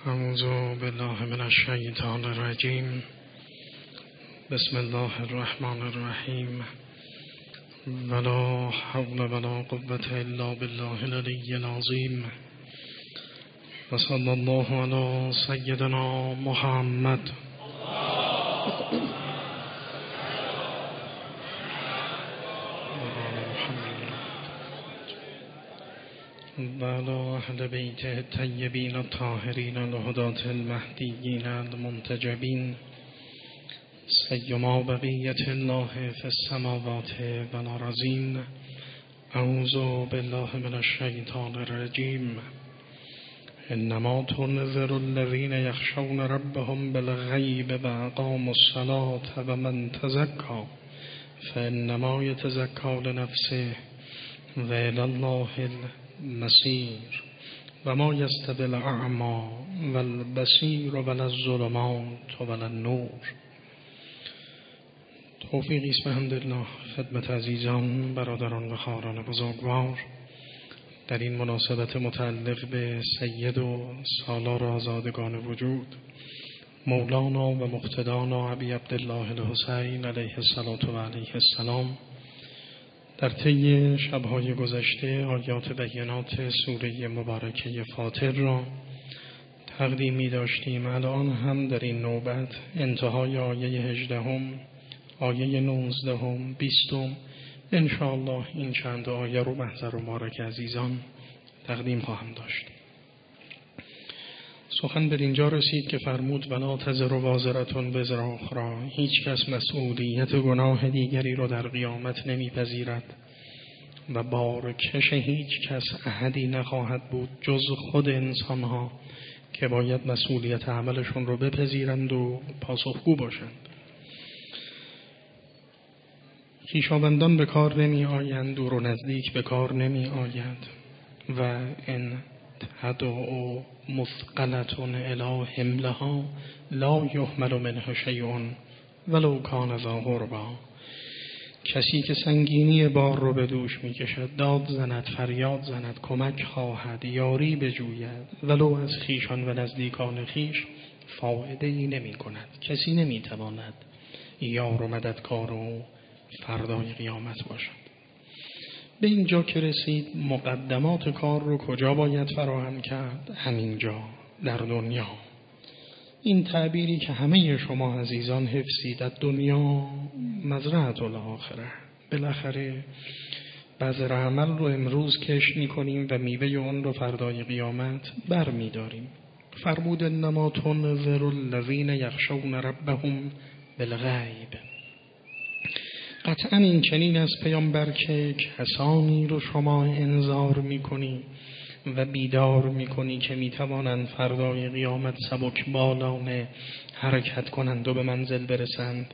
اعوذ بالله من الشیطان الرجیم. بسم الله الرحمن الرحیم. ولا حول ولا قوة الا بالله العلی العظیم. و صلی الله علی سیدنا محمد. و علی اهل بیت الطیبین الطاهرین الهداة المهدیین المنتجبین سیما بقیة الله فی السماوات و الارضین. اعوذ بالله من الشیطان الرجیم. انما تنذر الذین یخشون ربهم بالغیب و اقاموا الصلاة و من تزکی فانما یتزکی لنفسه و الی الله المصیر. و ما یستوی الاعمی و البصیر ولا الظلمات ولا النور. توفیقی است بحمدالله خدمت عزیزان، برادران و خواهران بزرگوار، در این مناسبت متعلق به سید و سالار آزادگان وجود مولانا و مقتدانا ابی عبدالله الحسین علیه الصلاة و علیه السلام، در طی شب‌های گذشته آیات بینات سوره مبارکه فاطر را تقدیم می داشتیم. الان هم در این نوبت انتهای آیه 18 آیه 19 20 انشاءالله این چند آیه رو محضر و مبارک عزیزان تقدیم خواهم داشت. سخن به اینجا رسید که فرمود ولا تزر وازرة وزر اخری. هیچ کس مسئولیت گناه دیگری رو در قیامت نمیپذیرد و بارکش هیچ کس احدی نخواهد بود جز خود انسانها که باید مسئولیت عملشون رو بپذیرند و پاسخگو باشند. خویشاوندان به کار نمی آیند، دور و نزدیک به کار نمی آید. و ان تدعو مثقلة الی حملها لا یحمل منه شیء ولو کان ذا قربی. کسی که سنگینی بار رو به دوش می کشد، داد زند، فریاد زند، کمک خواهد، یاری بجوید، ولو از خویشان و نزدیکان خویش، فایده ای نمی کند. کسی نمی تواند یار و مددکار او فردای قیامت باشد. به اینجا که رسید مقدمات کار رو کجا باید فراهم کرد؟ همینجا در دنیا. این تعبیری که همه شما عزیزان حفظید، در دنیا مزرعة الاخره. بالاخره بذر عمل رو امروز کشت می‌کنیم و میوه اون رو فردای قیامت بر می‌داریم. فرمود انما تنذر الذین یخشون ربهم بالغیب. قطعا این چنین است پیامبر که کسانی رو شما انذار میکنی و بیدار میکنی که میتوانند فردای قیامت سبک بالانه حرکت کنند و به منزل برسند.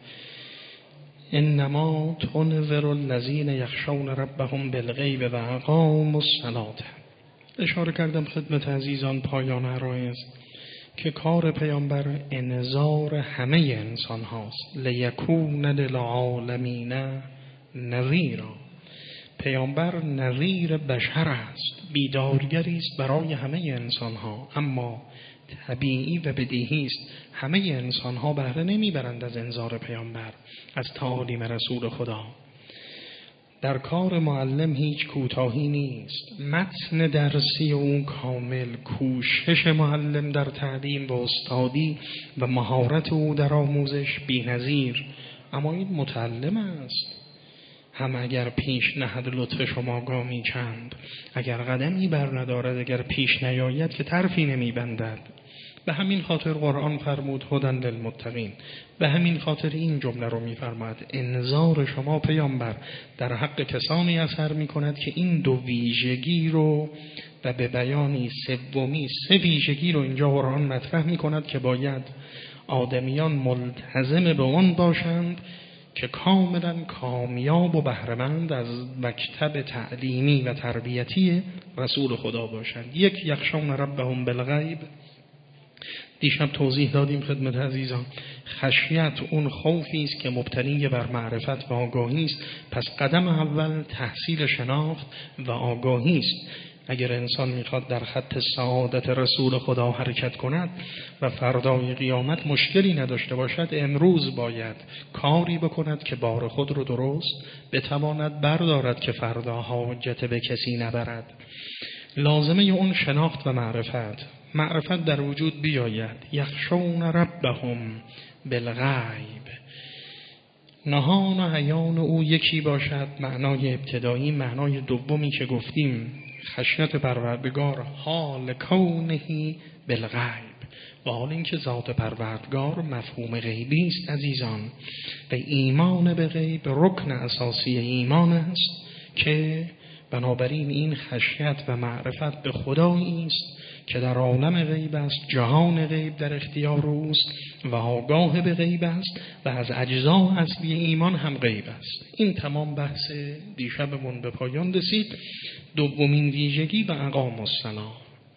انما تنذر الذین یخشون ربهم بالغیب و اقاموا الصلاة. اشاره کردم خدمت عزیزان پایان عرایض که کار پیامبر انذار همه انسان هاست. لیکون للعالمین نذیرا. پیامبر نذیر بشر است، بیدارگری است برای همه انسان ها. اما طبیعی و بدیهی است همه انسان ها بهره نمیبرند از انذار پیامبر، از تعالیم رسول خدا. در کار معلم هیچ کوتاهی نیست. متن درسی اون کامل، کوشش معلم در تعلیم و استادی و مهارت او در آموزش بی‌نظیر. اما این متعلم است. هم اگر پیش نهد لطف شما گامی چند، اگر قدمی بر ندارد، اگر پیش نیاید که طرفی نمیبندد. به همین خاطر قرآن فرمود هدی للمتقین. به همین خاطر این جمله رو میفرماید انذار شما پیامبر در حق کسانی اثر میکند که این دو ویژگی رو و به بیانی سومی سه ویژگی رو اینجا قرآن مطرح میکند که باید آدمیان ملتزم به اون باشند که کاملا کامیاب و بهره‌مند از مکتب تعلیمی و تربیتی رسول خدا باشند. یک، یخشون ربهم بالغیب. دیشب توضیح دادیم خدمت عزیزان، خشیت اون خوفی است که مبتنی بر معرفت و آگاهی است. پس قدم اول تحصیل شناخت و آگاهی است. اگر انسان میخواد در خط سعادت رسول خدا حرکت کند و فردای قیامت مشکلی نداشته باشد، امروز باید کاری بکند که بار خود رو درست بتواند بردارد که فردا حاجت به کسی نبرد. لازمه اون شناخت و معرفت در وجود بیاید. یخشون ربهم بالغیب، نهان و عیان او یکی باشد. معنای ابتدایی. معنای دومی که گفتیم خشیت پروردگار حال کونه بالغیب، و حال اینکه ذات پروردگار مفهوم غیبی است عزیزان، و ایمان به غیب رکن اساسی ایمان است، که بنابراین این خشیت و معرفت به خدایی است که در عالم غیب است، جهان غیب در اختیار اوست و آگاه به غیب است و از اجزا اصلی ایمان هم غیب است. این تمام بحث دیشبمون به پایان رسید. دومین ویژگی و اقام الصلاة.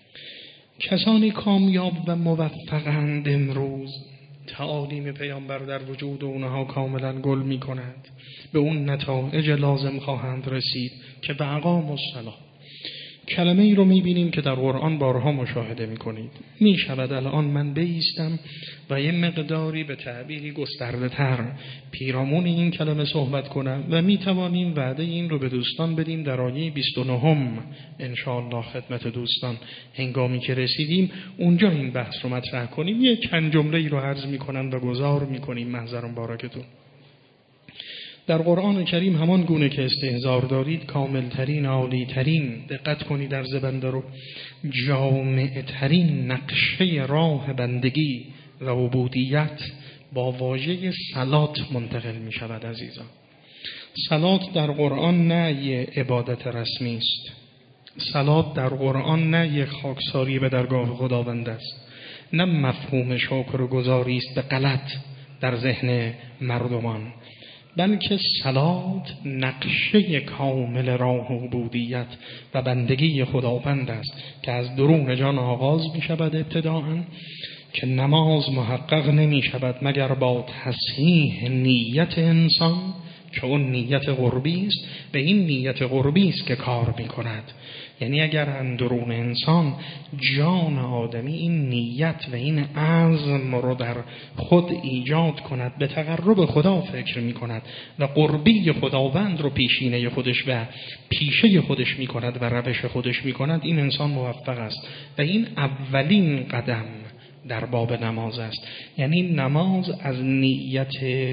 کسانی کامیاب و موفقند امروز تعالیم پیامبر در وجود اونها کاملا گل می کند، به اون نتایج لازم خواهند رسید که به اقام الصلاة. کلمه ای رو میبینیم که در قرآن بارها مشاهده میکنید. میشود الان من بایستم و یه مقداری به تعبیری گسترده تر پیرامون این کلمه صحبت کنم و میتوانیم وعده این رو به دوستان بدیم در آیه 29 انشاءالله خدمت دوستان هنگامی که رسیدیم اونجا این بحث رو مطرح کنیم. یه چند جمله ای رو عرض میکنم و گزار میکنیم. محضرم بارکتون. در قرآن کریم همان گونه که استحضار دارید کاملترین، عالیترین، دقت کنید در زبنده رو، جامعترین نقشه راه بندگی و عبودیت با واژه صلات منتقل می شود عزیزان. صلات در قرآن نه یه عبادت رسمی است. صلات در قرآن نه یه خاکساری به درگاه خداوند است. نه مفهوم شکر و گزاری است به غلط در ذهن مردمان، بلکه صلات نقشه کامل راه عبودیت و بندگی خداوند است که از درون جان آغاز می شود ابتداءً، که نماز محقق نمی شود مگر با تصحیح نیت انسان، که اون نیت قربی است و این نیت قربی است که کار می کند. یعنی اگر اندرون انسان جان آدمی این نیت و این عزم رو در خود ایجاد کند، به تقرب خدا فکر می کند و قربی خداوند رو پیشینه خودش و پیشه خودش می کند و روش خودش می کند، این انسان موفق است. و این اولین قدم در باب نماز است. یعنی نماز از نیت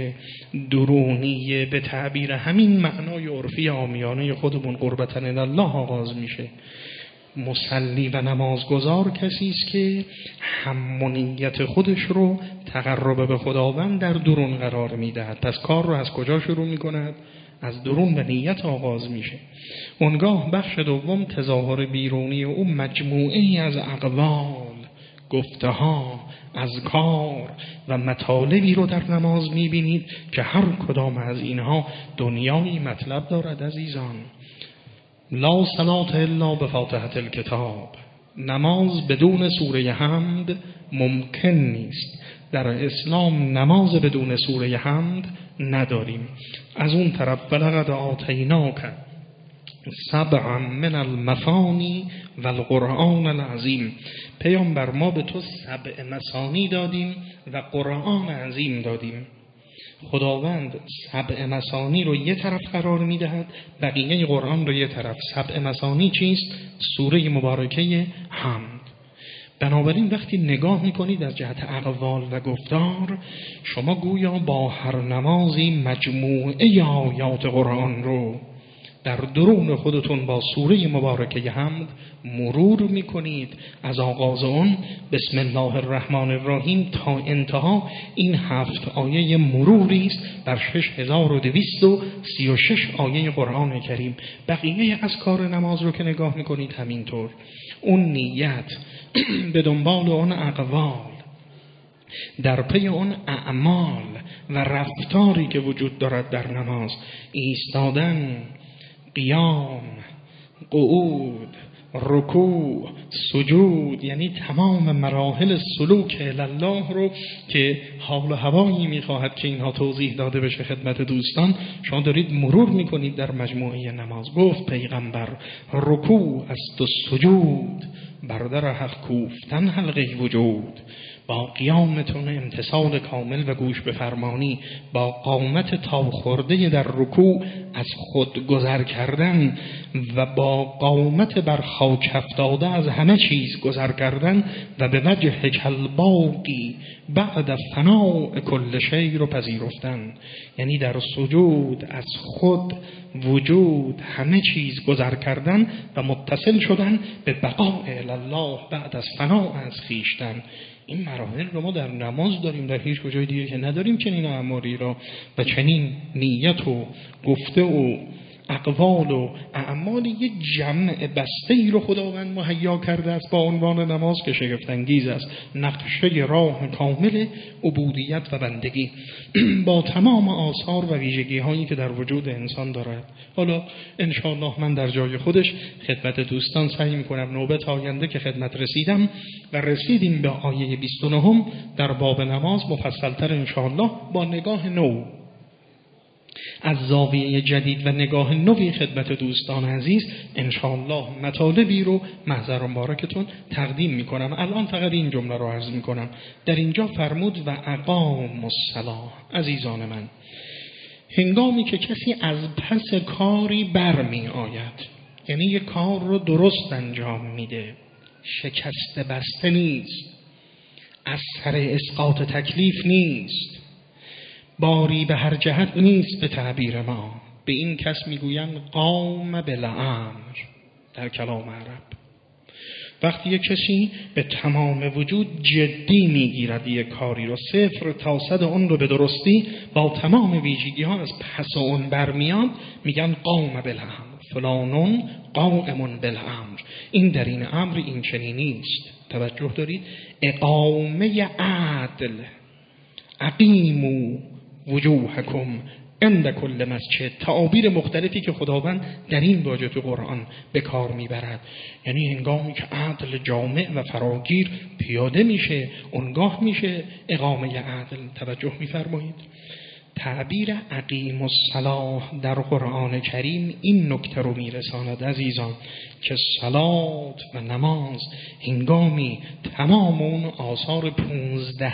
درونی به تعبیر همین معنای عرفی عامیانه خودمون قربتن الله آغاز میشه. مصلی و نمازگزار کسی است که همونیت خودش رو تقرب به خداوند در درون قرار میدهد. پس کار رو از کجا شروع میکند؟ از درون و نیت آغاز میشه. اونگاه بخش دوم تظاهر بیرونی او مجموعه ای از اقوال، گفته ها، اذکار و مطالبی رو در نماز میبینید که هر کدام از اینها دنیایی مطلب دارد عزیزان. لا صلاة الا بفاتحة الکتاب. نماز بدون سوره حمد ممکن نیست. در اسلام نماز بدون سوره حمد نداریم. از اون طرف ولقد آتیناک سبعا من المثانی و القرآن العظیم. پیامبر ما به تو 7 مثانی دادیم و قرآن عظیم دادیم. خداوند 7 مثانی رو یه طرف قرار میدهد، بقیه قرآن رو یه طرف. 7 مثانی چیست؟ سوره مبارکه حمد. بنابراین وقتی نگاه میکنید از جهت اقوال و گفتار، شما گویا با هر نمازی مجموعه آیات قرآن رو در درون خودتون با سوره مبارکه حمد مرور میکنید. از آغاز اون بسم الله الرحمن الرحیم تا انتها این 7 آیه مروری است بر 6236 آیه قرآن کریم. بقیه از کار نماز رو که نگاه میکنید همینطور. اون نیت به دنبال اون اقوال، در پی اون اعمال و رفتاری که وجود دارد در نماز، ایستادن، قیام، قعود، رکوع، سجود، یعنی تمام مراحل سلوک الله رو که حال و هوایی میخواهد که اینها توضیح داده بشه خدمت دوستان، شما دارید مرور میکنید در مجموعه نماز. گفت پیغمبر رکوع است و سجود، برادر حق کوفتن حلقه وجود. با قیامتون امتثال کامل و گوش به فرمانی، با قامت تا خورده در رکوع از خود گذر کردن و با قامت بر خاک افتاده از همه چیز گذر کردن و به وجه کالباقی بعد فناء کل شیء رو پذیرفتن، یعنی در سجود از خود وجود همه چیز گذر کردن و متصل شدن به بقاء الله بعد از فناء از خیشتن. این مراحل رو ما در نماز داریم، در هیچ کجای دیگه که نداریم چنین اعمالی را و چنین نیت و گفته و اقوال و اعمال یک جمع بسته‌ای رو خداوند مهیا کرده است با عنوان نماز که شگفت انگیز است. نقشه راه کامل عبودیت و بندگی با تمام آثار و ویژگی هایی که در وجود انسان دارد. حالا انشاءالله من در جای خودش خدمت دوستان سعی میکنم نوبت آینده که خدمت رسیدم و رسیدیم به آیه 29 در باب نماز مفصلتر انشاءالله با نگاه نو از زاویه جدید و نگاه نوی خدمت دوستان عزیز انشاءالله مطالبی رو محضر مبارکتون تقدیم میکنم. الان فقط این جمله رو عرض میکنم. در اینجا فرمود و اقام الصلاة. عزیزان من، هنگامی که کسی از پس کاری برمی آید، یعنی یک کار رو درست انجام میده، شکسته بسته نیست، از سر اسقاط تکلیف نیست، باری به هر جهت نیست، به تعبیر ما به این کس میگویند قام بالامر در کلام عرب. وقتی یک کسی به تمام وجود جدی میگیرد یک کاری رو، 0 تا 100 اون رو به درستی با تمام ویژگی ها از پس اون برمیاد، میگن قام بالامر، فلانون قائم بالامر. این در این امر این چنین نیست. توجه دارید؟ اقامه عدل، اقیموا وجوهکم عند کل مسجد، تعابیر مختلفی که خداوند در این واژه تو قرآن به کار میبرد. یعنی هنگامی که عدل جامع و فراگیر پیاده میشه، اونگاه میشه اقامه عدل. توجه میفرمایید؟ تعبیر اقیم الصلاة در قرآن کریم این نکته رو میرساند عزیزان که صلات و نماز هنگامی تمام اون آثار 15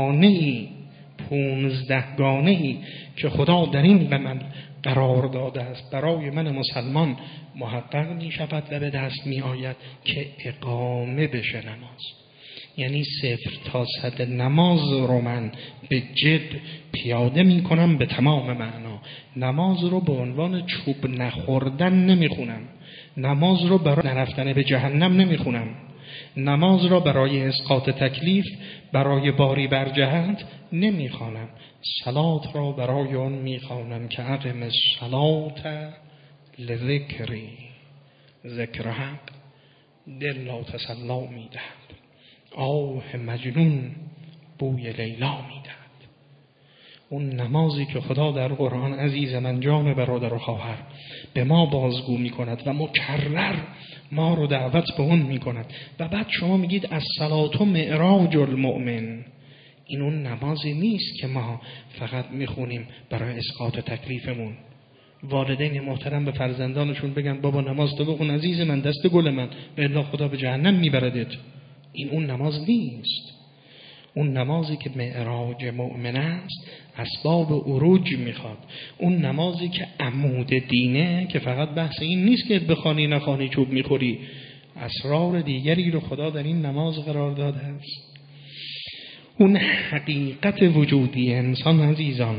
گانه‌ای که خدا در این عمل قرار داده است برای من مسلمان محقق می شود و به دست می آید که اقامه بشه نماز. یعنی 0 تا 100 نماز رو من به جد پیاده می کنم به تمام معنا. نماز رو به عنوان چوب نخوردن نمی خونم، نماز رو برای نرفتن به جهنم نمی خونم، نماز را برای اسقاط تکلیف، برای باری بر جهت نمیخوانم. صلات را برای آن میخوانم که اقم الصلاة لذکری، ذکر حق دل را تسلا میدهد، آه مجنون بوی لیلا میدهد. اون نمازی که خدا در قرآن عزیز من جان برادر و خواهر به ما بازگو میکند و مکرر ما رو دعوت به اون میکند و بعد شما میگید الصلاة معراج المؤمن. این اون نمازی نیست که ما فقط میخونیم برای اسقاط تکلیفمون. والدین محترم به فرزندانشون بگن بابا نماز تو بخون عزیز من، دست گل من، و الا خدا به جهنم میبردت. این اون نماز نیست. اون نمازی که معراج مؤمن است اسباب عروج میخواد. اون نمازی که عمود دینه که فقط بحث این نیست که بخوانی نخوانی چوب میخوری، اسرار دیگری رو خدا در این نماز قرار داده است. اون حقیقت وجودی انسان عزیزان،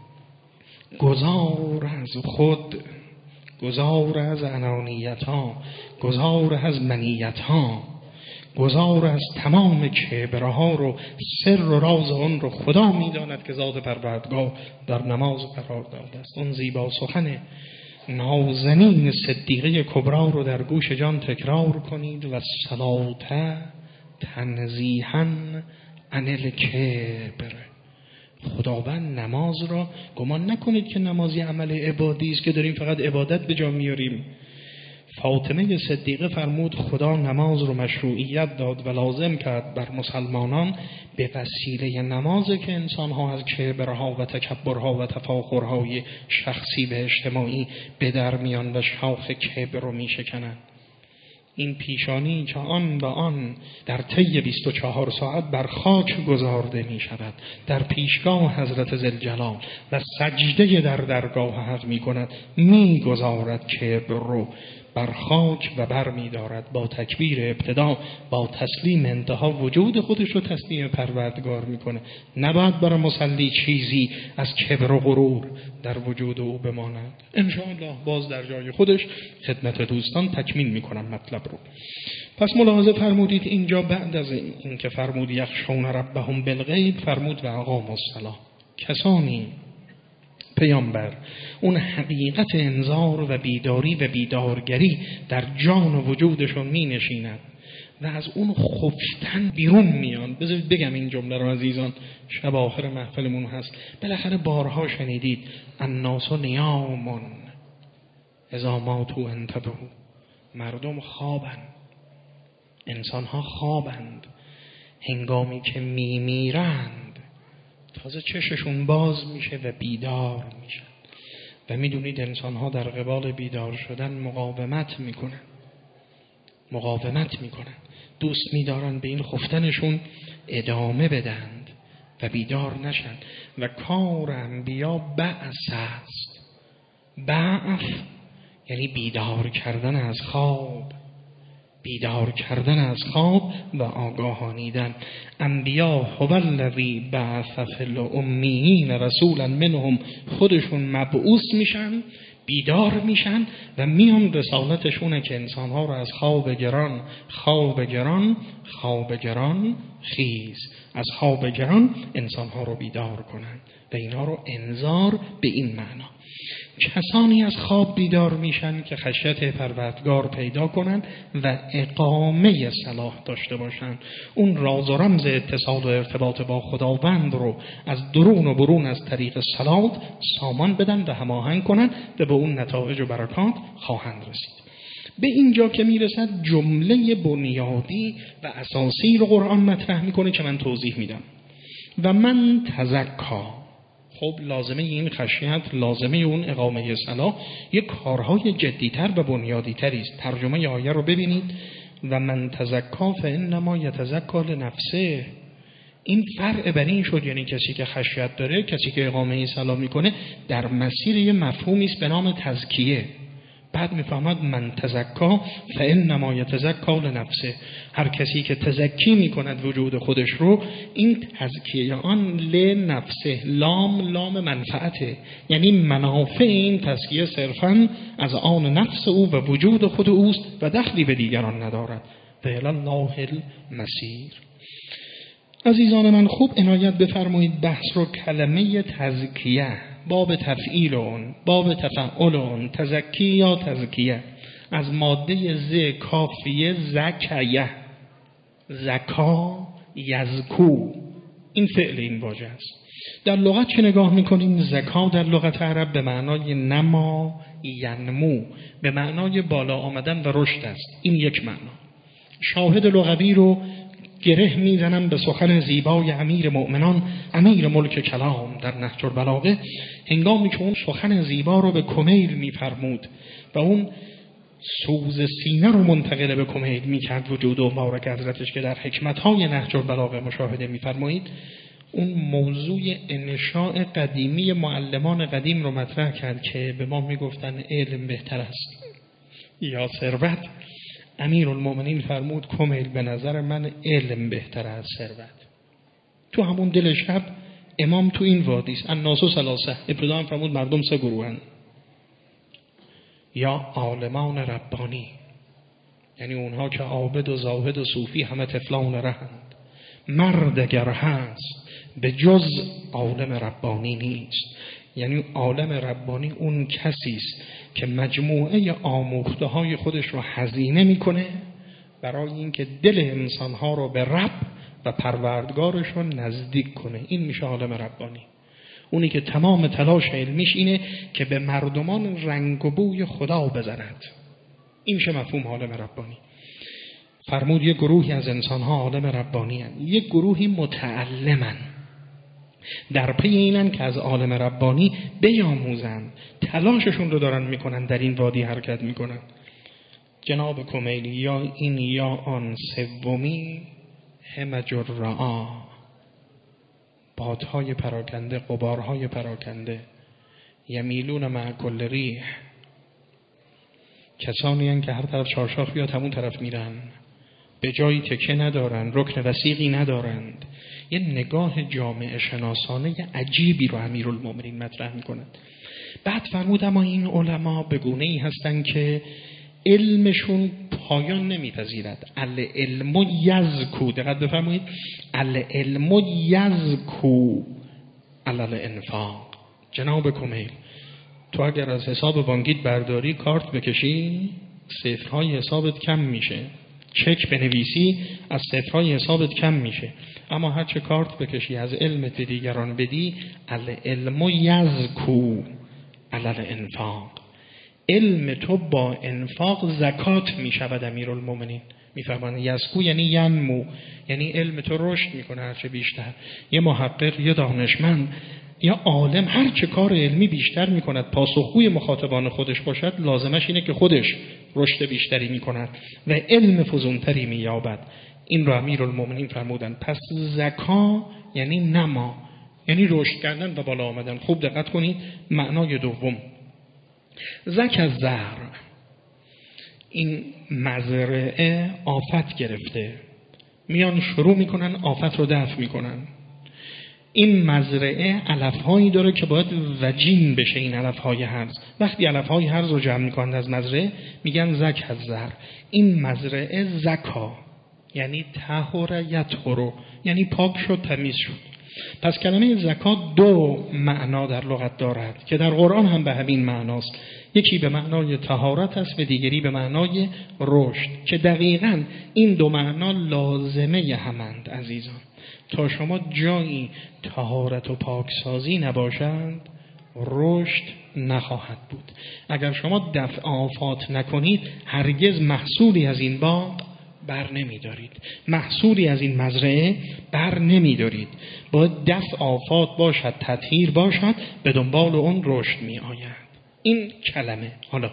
گذار از خود، گذار از انانیت ها، گذار از منیت ها، گذار از تمام کبرها رو، سر و راز اون رو خدا میداند که ذات پروردگار در نماز قرار داده است. اون زیبا سخن نازنین صدیقه کبرا رو در گوش جان تکرار کنید و صلاة تنزیها عن الکبر. خداوند نماز را گمان نکنید که نمازی عمل عبادی است که داریم فقط عبادت به جا میاریم. فاطمه صدیقه فرمود خدا نماز رو مشروعیت داد و لازم کرد بر مسلمانان به وسیله نمازه که انسان‌ها از کبرها و تکبرها و تفاخرهای شخصی به اجتماعی به در میان و شاخ کبر رو میشکنن. این پیشانی که آن و آن در طی 24 ساعت بر خاک گذارده می شود در پیشگاه حضرت ذوالجلال و سجده در درگاه حق می کند، می گذارد کبر رو بر خاک و بر می دارد. با تکبیر ابتدا، با تسلیم انتها وجود خودش رو تسلیم پروردگار می کنه. نباید برای مصلی چیزی از کبر و غرور در وجود او بماند. انشاءالله باز در جای خودش خدمت دوستان تکمیل می کنم مطلب رو. پس ملاحظه فرمودید اینجا بعد از این که فرمود یخشون ربهم بالغیب، فرمود و اقاموا الصلاة. کسانی پیامبر اون حقیقت انذار و بیداری و بیدارگری در جان و وجودشون می نشیند و از اون خفتن بیرون میان. بذارید بگم این جمله رو عزیزان، شب آخر محفلمون هست. بالاخره بارها شنیدید الناس نیام اذا ماتوا انتبهوا. مردم خوابند، انسانها خوابند، هنگامی که میمیرند تازه چششون باز میشه و بیدار میشن. و میدونید انسانها در قبال بیدار شدن مقاومت میکنن، دوست میدارن به این خفتنشون ادامه بدند و بیدار نشن. و کار انبیا بعث است. بعث یعنی بیدار کردن از خواب و آگاهانیدن. انبیا هو الذی بعث فی الامیین رسولا منهم، خودشون مبعوث میشن، بیدار میشن و میان رسالتشونه که انسانها رو از خواب گران خیز، از خواب گران انسانها رو بیدار کنن و اینا رو انذار به این معنا. کسانی از خواب بیدار میشن که خشیت پروردگار پیدا کنن و اقامه صلاح داشته باشن. اون راز و رمز اتصال و ارتباط با خداوند رو از درون و برون از طریق صلات سامان بدن و هماهنگ کنن و به اون نتایج و برکات خواهند رسید. به اینجا که میرسد جمله بنیادی و اساسی رو قرآن مطرح میکنه که من توضیح میدم. و من تزکا. خب لازمه این خشیت، لازمه اون اقامه صلاح یک کارهای جدیتر و بنیادیتری است. ترجمه آیه رو ببینید. و من تزکا فانما یتزکا لنفسه. این فرع بر این شد، یعنی کسی که خشیت داره، کسی که اقامه صلاح میکنه در مسیر یه مفهومی است به نام تزکیه. بعد میفهمد من تزکا فانما یتزکا لنفسه. هر کسی که تزکی میکند وجود خودش رو، این تزکیه آن لنفسه، لام منفعته، یعنی منافع این تزکیه صرفاً از آن نفس او و وجود خود اوست و دخلی به دیگران ندارد. و الی الله المصیر. عزیزان من خوب عنایت بفرمایید بحث رو کلمه تزکیه، باب تفعیل اون، باب تفعول اون، تزکی یا تزکیه، از ماده ز کافیه زکیه، زکا یزکو، این فعل این واژه است. در لغت که نگاه میکنیم زکا در لغت عرب به معنای نما ینمو، به معنای بالا آمدن و رشد است. این یک معنا. شاهد لغوی رو گره میزنم به سخن زیبای امیر مؤمنان امیر ملک کلام در نهج البلاغه، هنگامی که اون سخن زیبا رو به کمیل میفرمود و اون سوز سینه رو منتقل به کمیل میکرد وجود و مبارک حضرتش، که در حکمت‌های نهج البلاغه مشاهده میفرمایید. اون موضوع انشاء قدیمی معلمان قدیم رو مطرح کرد که به ما میگفتن علم بهتر است یا ثروت. امیرالمؤمنین فرمود کمیل به نظر من علم بهتر از ثروت. تو همون دل شب امام تو این وادی است. الناس ثلاثه. ابتدا هم فرمود مردم سه گروهن. یا عالمان ربانی، یعنی اونها که عابد و زاهد و صوفی همه طفلان رهند. مرد اگر هست به جز عالم ربانی نیست. یعنی عالم ربانی اون کسی است که مجموعه آموخته های خودش رو هزینه میکنه برای اینکه دل انسانها رو به رب و پروردگارش رو نزدیک کنه. این میشه عالم ربانی. اونی که تمام تلاش علمیش اینه که به مردمان رنگ و بوی خدا بزند. این چه مفهوم عالم ربانی؟ فرمود یک گروهی از انسانها عالم ربانی هستند، یک گروهی متعلمن، در پی اینن که از عالم ربانی بیاموزن، تلاششون رو دارن میکنن، در این وادی حرکت میکنن. جناب کمیلی یا این یا آن سومی همج الرعا، بادهای پراکنده، غبارهای پراکنده، یمیلون مع کل ریح، کسانی هستند که هر طرف چارشاخ بیاد همون طرف میرن، به جایی تکه ندارن، رکن وثیقی ندارند. یه نگاه جامعه شناسانه عجیبی رو امیرالمومنین مطرح میکنند. بعد فرمود اما این علما به گونه‌ای هستند که علمشون پایان نمیپذیرد. العلم یزکو، دقت بفرمایید، العلم یزکو علی الانفاق. جناب کمیل، تو اگر از حساب بانکیت برداری کارت بکشی، صفرهای حسابت کم میشه، چک بنویسی، از صفرهای حسابت کم میشه. اما هر چه کارت بکشی از علمت به دیگران بدی، العلم یزکو علی الانفاق، علم تو با انفاق زکات میشود. امیرالمومنین میفهمن یزکو یعنی ینمو، یعنی علم تو رشد میکنه هرچه بیشتر. یه محقق، یه دانشمند، یا عالم هر چه کار علمی بیشتر میکند، پاسخگوی مخاطبان خودش باشد، لازمش اینه که خودش رشد بیشتری میکند و علم فزونتری مییابد. این رو امیرالمومنین فرمودن. پس زکا یعنی نما، یعنی رشد کردن و بالا آمدن. خوب دقت کنید معنای دوم. زک از زر، این مزرعه آفت گرفته، میان شروع میکنن آفت رو دفع میکنن. این مزرعه علفهایی داره که باید وجین بشه. این علفهای هرز، وقتی علفهای هرز رو جمع میکنن از مزرعه میگن زک از زر. این مزرعه زکا یعنی طهر یطهر، یعنی پاک شد، تمیز شد. پس کلمه زکات دو معنا در لغت دارد که در قرآن هم به همین معناست. یکی به معنای طهارت است و دیگری به معنای رشد، که دقیقاً این دو معنا لازمه همند. عزیزان، تا شما جایی طهارت و پاکسازی نباشند، رشد نخواهد بود. اگر شما دفع آفات نکنید، هرگز محصولی از این باغ بر نمیدارید، محصولی از این مزرعه بر نمیدارید. باید دفع آفات باشد، تطهیر باشد، به دنبال اون رشد می آید. این کلمه. حالا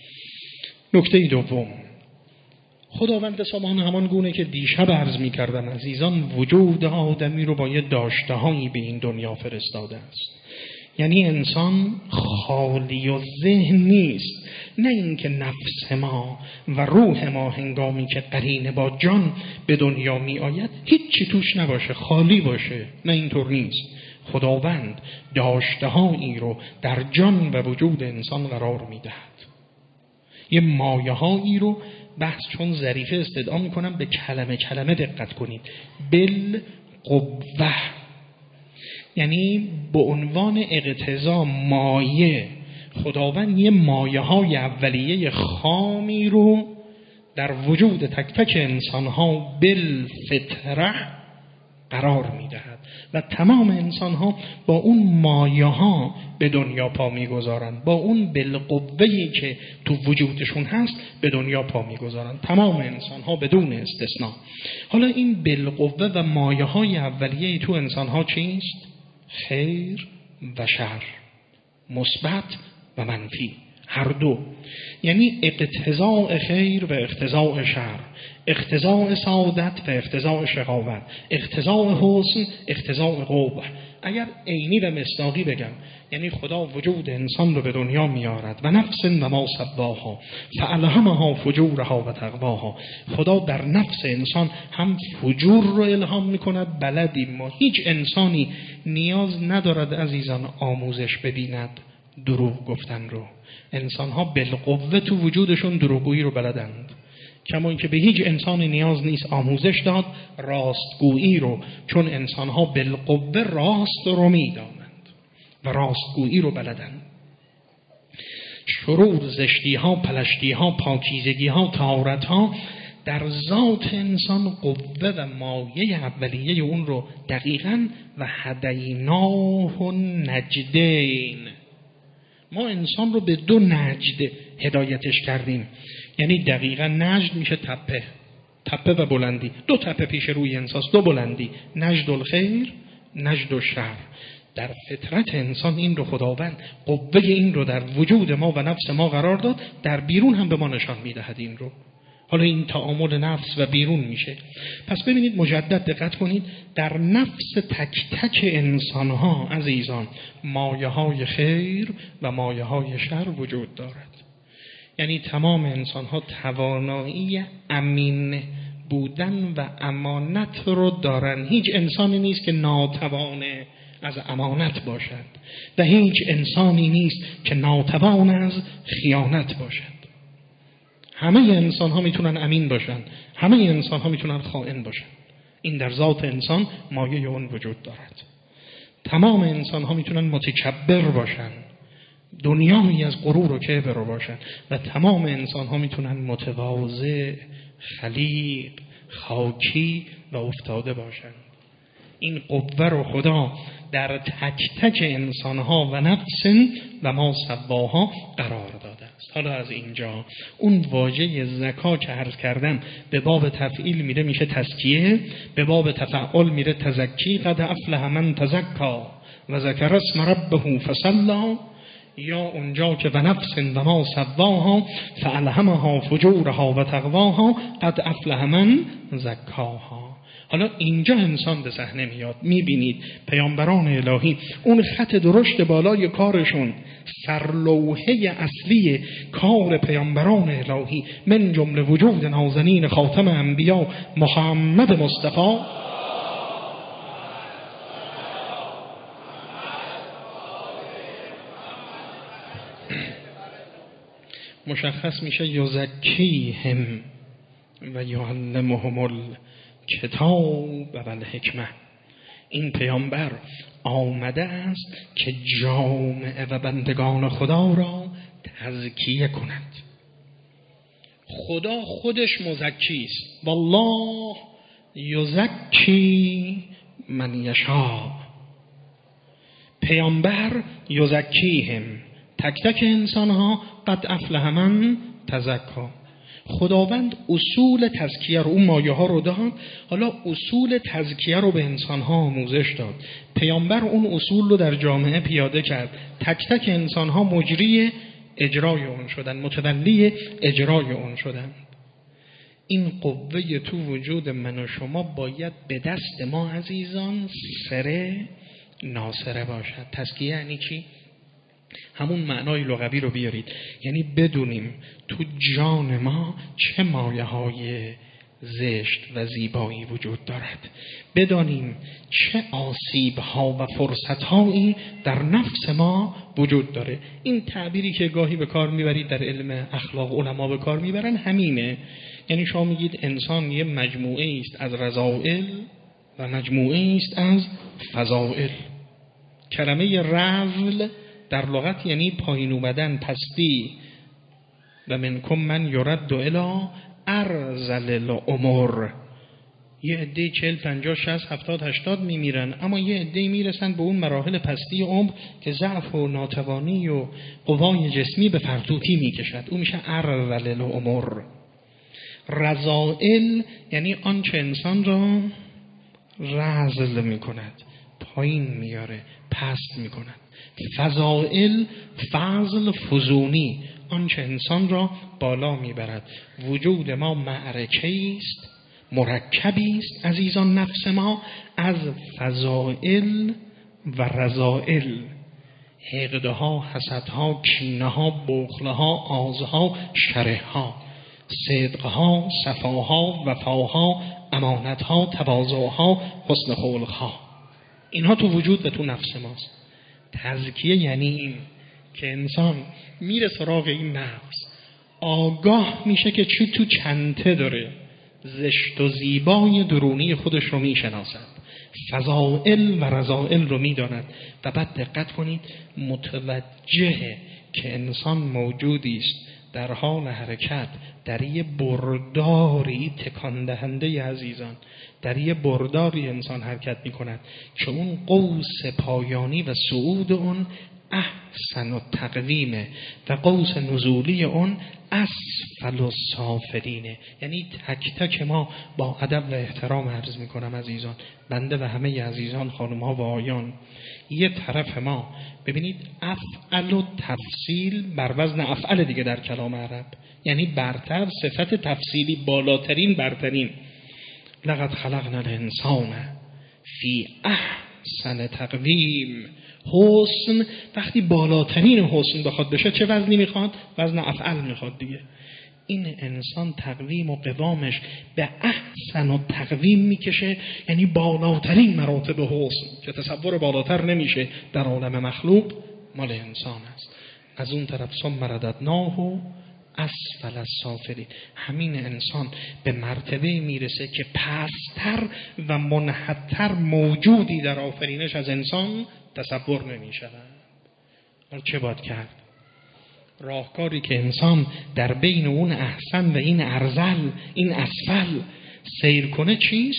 نکته دوم، خداوند سبحانه همان گونه که دیشب عرض می کردم عزیزان، وجود آدمی رو با یه داشته هایی به این دنیا فرستاده است. یعنی انسان خالی و ذهن نیست. نه اینکه نفس ما و روح ما هنگامی که قرین با جان به دنیا می آید هیچی توش نباشه، خالی باشه. نه، اینطور نیست. خداوند داشته هایی رو در جان و وجود انسان قرار می دهد. یه مایه هایی رو، بحث چون ظریفه استدعا می کنم به کلمه کلمه دقت کنید، بالقوه، یعنی به عنوان اقتضا مایه. خداوند یه مایه های اولیه خامی رو در وجود تک تک انسان ها بالفطره قرار می دهد و تمام انسان ها با اون مایه ها به دنیا پا می گذارن، با اون بالقوه‌ای که تو وجودشون هست به دنیا پا می گذارن، تمام انسان ها بدون استثناء. حالا این بالقوه و مایه های اولیه تو انسان ها چیست؟ خیر و شر، مثبت و منفی، هر دو. یعنی اقتضاء خیر و اقتضاء شر، اقتضاء سعادت و اقتضاء شقاوت، اقتضاء حسن، اقتضاء قبح. اگر عینی و مصداقی بگم، یعنی خدا وجود انسان رو به دنیا میارد و نفس و ما سواها فالهمها فجورها و تقواها. خدا در نفس انسان هم فجور رو الهام میکند. بلدیم ما، هیچ انسانی نیاز ندارد عزیزان آموزش ببیند دروغ گفتن رو. انسان ها بالقوه تو وجودشون دروغگویی رو بلدند، کما اینکه به هیچ انسانی نیاز نیست آموزش داد راستگویی رو، چون انسان ها بالقوه راست رو میدانند و راستگویی رو بلدند. شرور، زشتی ها، پلشتی ها، پاکیزگی ها، طهارت ها در ذات انسان قوه و مایه اولیه اون رو دقیقاً و هدیناه النجدین، ما انسان رو به دو نجد هدایتش کردیم. یعنی دقیقاً نجد میشه تپه و بلندی. 2 تپه پیش روی انسان، 2 بلندی، نجد الخیر، نجد الشر. در فطرت انسان این رو خداوند قوه این رو در وجود ما و نفس ما قرار داد، در بیرون هم به ما نشان میدهد این رو. حالا این تعامل نفس و بیرون میشه. پس ببینید مجدد دقت کنید، در نفس تک تک انسان ها عزیزان مایه های خیر و مایه های شر وجود دارد. یعنی تمام انسان ها توانایی امین بودن و امانت رو دارن. هیچ انسانی نیست که ناتوان از امانت باشد و هیچ انسانی نیست که ناتوان از خیانت باشد. همه انسان ها میتونن امین باشن، همه انسان ها میتونن خائن باشن. این در ذات انسان مایه اون وجود دارد. تمام انسان ها میتونن متکبر باشن، دنیایی از غرور و کبر رو باشن، و تمام انسان ها میتونن متواضع، خلیق، خاکی و افتاده باشن. این قوه رو خدا در تک تک انسان ها و نفس و ما سواها قرار داده است. حالا از اینجا اون واژه زکا که عرض کردم به باب تفعیل میره میشه تزکیه، به باب تفعل میره تزکی. قد افلح من تزکا و ذکر اسم ربه فصلی، یا اونجا که و نفس و ما سواها فالهمها فجورها و تقواها قد افلح من زکاها. حالا اینجا انسان به صحنه میاد. میبینید پیامبران الهی اون خط درشت بالای کارشون، سرلوحه اصلی کار پیامبران الهی من جمله وجود نازنین خاتم انبیا محمد مصطفی مشخص میشه یزکیهم و یعلمهم الکتاب و الحکمه. این پیامبر آمده است که جامعه و بندگان خدا را تزکیه کند. خدا خودش مزکی است. والله یزکی من یشاء. پیامبر یزکیهم، تک تک انسان ها قد افلح من تزکا. خداوند اصول تزکیه رو، اون مایه ها رو داد، حالا اصول تزکیه رو به انسان ها آموزش داد. پیامبر اون اصول رو در جامعه پیاده کرد، تک تک انسان ها مجری اجرای اون شدن، متولی اجرای اون شدن. این قوه تو وجود من و شما باید به دست ما عزیزان سره ناصره باشد. تزکیه یعنی چی؟ همون معنای لغوی رو بیارید، یعنی بدونیم تو جان ما چه مایه های زشت و زیبایی وجود دارد، بدانیم چه آسیب ها و فرصت هایی در نفس ما وجود داره. این تعبیری که گاهی به کار میبرید در علم اخلاق علما به کار میبرن همینه. یعنی شما میگید انسان یه مجموعه است از رذائل و مجموعه است از فضائل. کلمه رذل در لغت یعنی پایین اومدن، پستی. و منکم من یرد الی ارذل الامور. یه عده 40 50 60 70 80 میمیرن، اما یه عده میرسن به اون مراحل پستی عمر که ضعف و ناتوانی و قوای جسمی به فرتوتی میکشد. اون میشه ارذل الامور. رذائل یعنی آنچه انسان را رذل میکند، پایین میاره، پست میکند. فضائل فضل فزونی، آنچه انسان را بالا میبرد. وجود ما معرکه است، مرکبی است عزیزان نفس ما از فضائل و رذائل، حقدها، حسدها، کینهها، بخلها، آزها، شرها، صدقها، صفاها، وفاها، امانتها، تواضعها، حسن خلقها. اینها تو وجود و تو نفس ماست. تزکیه یعنی این که انسان میره سراغ این نفس، آگاه میشه که چی تو چنته داره، زشت و زیبای درونی خودش رو میشناسد، فضائل و رذائل رو میداند و بعد دقت کنید متوجه که انسان موجودی است در حال حرکت، در یه برداری تکان دهنده عزیزان، در یه برداری انسان حرکت می کند که اون قوس پایانی و صعود اون احسن التقویم و قوس نزولی اون اسفل السافلینه. یعنی تک تک ما با ادب و احترام عرض میکنم عزیزان، بنده و همه عزیزان خانم ها و آقایان، یه طرف ما ببینید افعل و تفصیل بر وزن افعل دیگه در کلام عرب، یعنی برتر، صفت تفصیلی بالاترین، برترین. لقد خلقنا الانسان فی احسن تقویم. حسن وقتی بالاترین حسن بخواد بشه چه وزنی میخواد؟ وزن افعل میخواد دیگه. این انسان تقویم و قوامش به احسن و تقویم میکشه، یعنی بالاترین مراتب حسن که تصور بالاتر نمیشه در عالم مخلوق مال انسان است. از اون طرف ثم رددناه اسفل السافلین. همین انسان به مرتبه میرسه که پستر و منحتر موجودی در آفرینش از انسان تصور نمیشه. حالا چه باید کرد؟ راهکاری که انسان در بین اون احسن و این ارذل، این اسفل سیر کنه چیست؟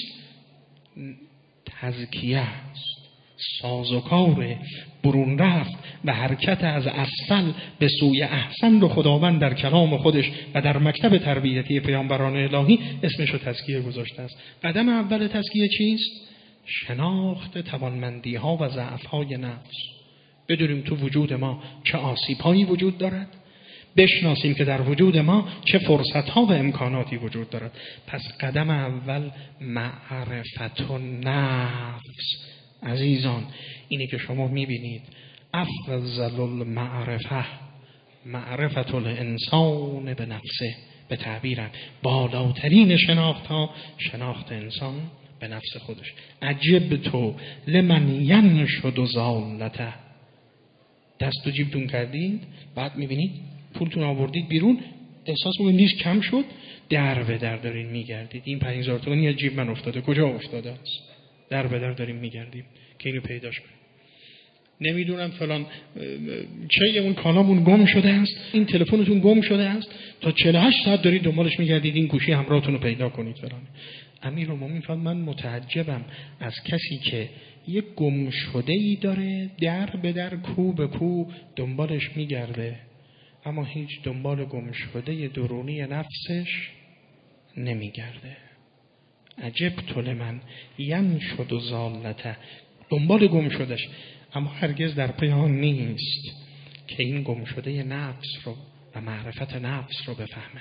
تزکیه است، سازوکار برون رفت و حرکت از اسفل به سوی احسن رو خداوند در کلام خودش و در مکتب تربیتی پیامبران الهی اسمش رو تزکیه گذاشته است. قدم اول تزکیه چیست؟ شناخت توانمندی ها و ضعف های نفس. بدونیم تو وجود ما چه آسیب هایی وجود دارد، بشناسیم که در وجود ما چه فرصت ها و امکاناتی وجود دارد. پس قدم اول معرفت النفس. عزیزان اینه که شما میبینید افضل المعرفه معرفت الانسان به نفسه، به تعبیرم بالاترین شناخت ها شناخت انسان به نفس خودش. عجب تو لمن ینشد ضالته. دست تو جیبتون کردید، بعد میبینید پولتون آوردید بیرون، احساس میکنید کم شد، در به در دارین میگردید. این 5000 تومانی از جیب من افتاده، کجا افتاده است؟ در به در داریم میگردیم که اینو پیداش کنیم. نمیدونم فلان چه اون کالامون گم شده است، این تلفنتون گم شده است، تا 48 ساعت دارید دنبالش میگردید این گوشی همراهتون رو پیدا کنید فلان. امیرالمومنین فرمود من متعجبم از کسی که یک گم شده ای داره، در به در کو به کو دنبالش میگرده، اما هیچ دنبال گم شده درونی نفسش نمیگرده. عجب تو لمن ینشد ضالته. دنبال گم شدش، اما هرگز در پیان نیست که این گم شده نفس رو و معرفت نفس رو بفهمه.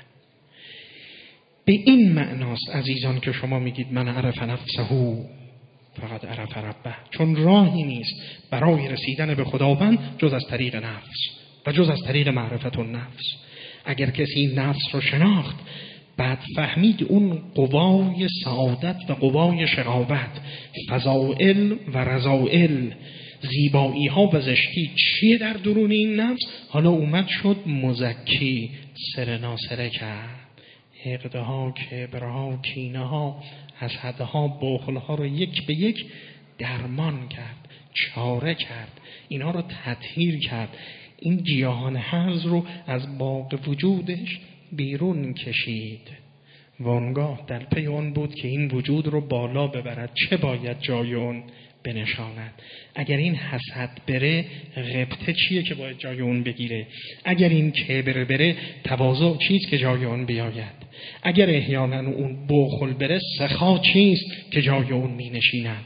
به این معناست عزیزان که شما میگید من عرف نفسه فقط عرف ربه، چون راهی نیست برای رسیدن به خداوند جز از طریق نفس و جز از طریق معرفت النفس. اگر کسی این نفس رو شناخت، بعد فهمید اون قوای سعادت و قوای شقاوت، فضائل و رذائل، زیبایی ها و زشتی چیه در درون این نفس، حالا اومد شد مزکی، سرناسره کرد. حقدها، کبرها، کینه‌ها، حسدها، بخلها رو یک به یک درمان کرد، چاره کرد، اینها رو تطهیر کرد. این گیاهان هرز رو از باغ وجودش بیرون کشید. وانگاه در پی اون بود که این وجود رو بالا ببرد. چه باید جای اون بنشاند؟ اگر این حسد بره، غبطه چیه که باید جای اون بگیره؟ اگر این کبر بره، تواضع چیست که جای اون بیاید؟ اگر احیانا اون بخل بره، سخا چیست که جای اون می نشیند؟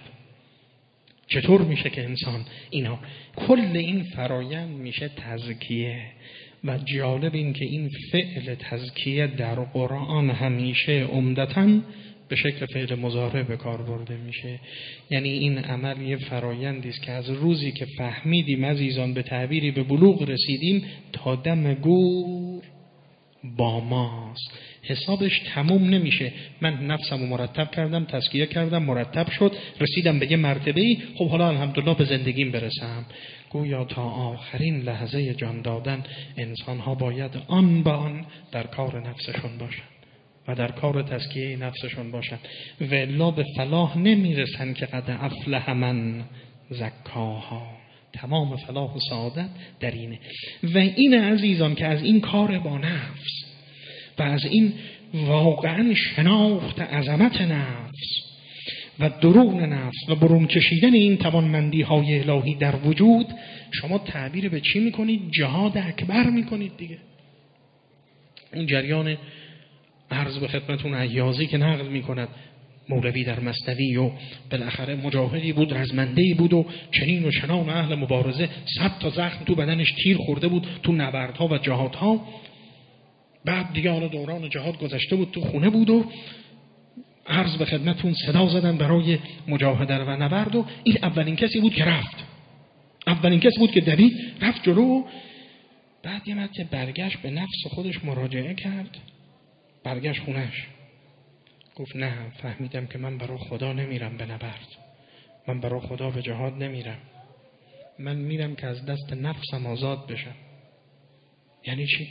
چطور میشه که انسان اینا کل این فرایند میشه تزکیه؟ و جالب این که این فعل تزکیه در قرآن همیشه عمدتاً به شکل فعل مضارع به کار برده میشه. یعنی این عمل یه فرایندی است که از روزی که فهمیدیم عزیزان به تعبیری به بلوغ رسیدیم تا دم گور با ماست. حسابش تموم نمیشه. من نفسمو مرتب کردم، تزکیه کردم، مرتب شد، رسیدم به یه مرتبه‌ای، خب حالا الحمدلله به زندگیم برسم. گویا تا آخرین لحظه جان دادن انسان‌ها باید آن به آن در کار نفسشون باشن و در کار تزکیه نفسشون باشن، و الا به فلاح نمیرسن که قد افلح من زکاها. تمام فلاح و سعادت در اینه. و این عزیزان که از این کار با نفس و از این واقعا شناخت عظمت نفس و درون نفس و برون کشیدن این توانمندی های الهی در وجود، شما تعبیر به چی میکنید؟ جهاد اکبر میکنید دیگه. اون جریان عرض به خدمتون عیاضی که نقل میکند مولوی در مثنوی و بالاخره مجاهدی بود، رزمنده‌ای بود و چنین و چنان اهل مبارزه، 100 تا زخم تو بدنش تیر خورده بود تو نبردها و جهادها. بعد دیگه حالا دوران جهاد گذشته بود، تو خونه بود و عرض به خدمتون صدا زدن برای مجاهده و نبرد و این اولین کسی بود که رفت، اولین کسی بود که دوید رفت جلو. بعد یه مرتبه برگشت به نفس خودش مراجعه کرد، برگشت خونش گفت نه، فهمیدم که من برای خدا نمیرم به نبرد، من برای خدا به جهاد نمیرم، من میرم که از دست نفسم آزاد بشم. یعنی چی؟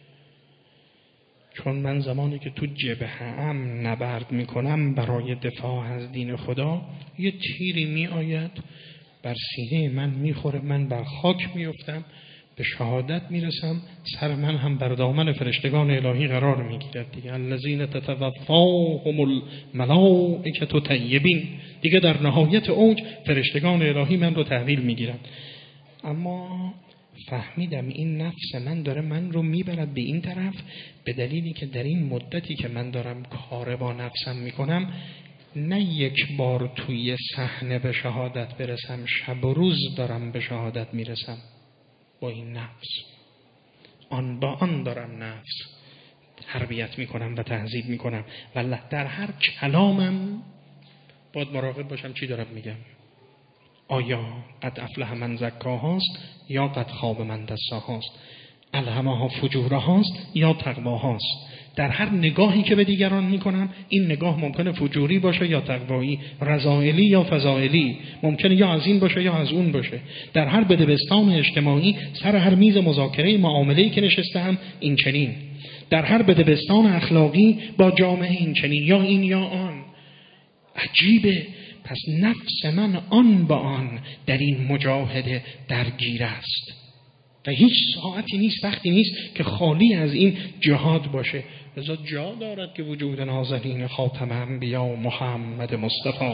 چون من زمانی که تو جبهه‌ام نبرد میکنم برای دفاع از دین خدا، یه تیری می آید بر سینه من میخوره، من بر خاک میفتم، به شهادت میرسم، سر من هم بر دامن فرشتگان الهی قرار میگیرد دیگه. الذین تتوفاهم الملائکه طیبین، دیگه در نهایت اوج فرشتگان الهی من رو تحویل میگیرن. اما فهمیدم این نفس من داره من رو میبرد به این طرف، به دلیلی که در این مدتی که من دارم کار با نفسم میکنم، نه یک بار توی صحنه به شهادت برسم، شب و روز دارم به شهادت میرسم با این نفس. آن با آن دارم نفس تربیت میکنم و تهذیب میکنم. والله در هر کلامم باید مراقب باشم چی دارم میگم. آیا قد افلح من زکاهاست یا قد خاب من دساهاست، الهمها فجورهاست یا تقواهاست. در هر نگاهی که به دیگران میکنم، این نگاه ممکنه فجوری باشه یا تقوایی، رذائلی یا فضائلی، ممکنه یا از این باشه یا از اون باشه. در هر بدبستان اجتماعی، سر هر میز مذاکره معامله‌ای که نشستم این چنین، در هر بدبستان اخلاقی با جامعه این چنین، یا این یا آن. عجیبه. پس نفس من آن با آن در این مجاهده درگیر است و هیچ ساعتی نیست، وقتی نیست که خالی از این جهاد باشه. لذا جا دارد که وجود نازنین خاتم انبیا محمد مصطفی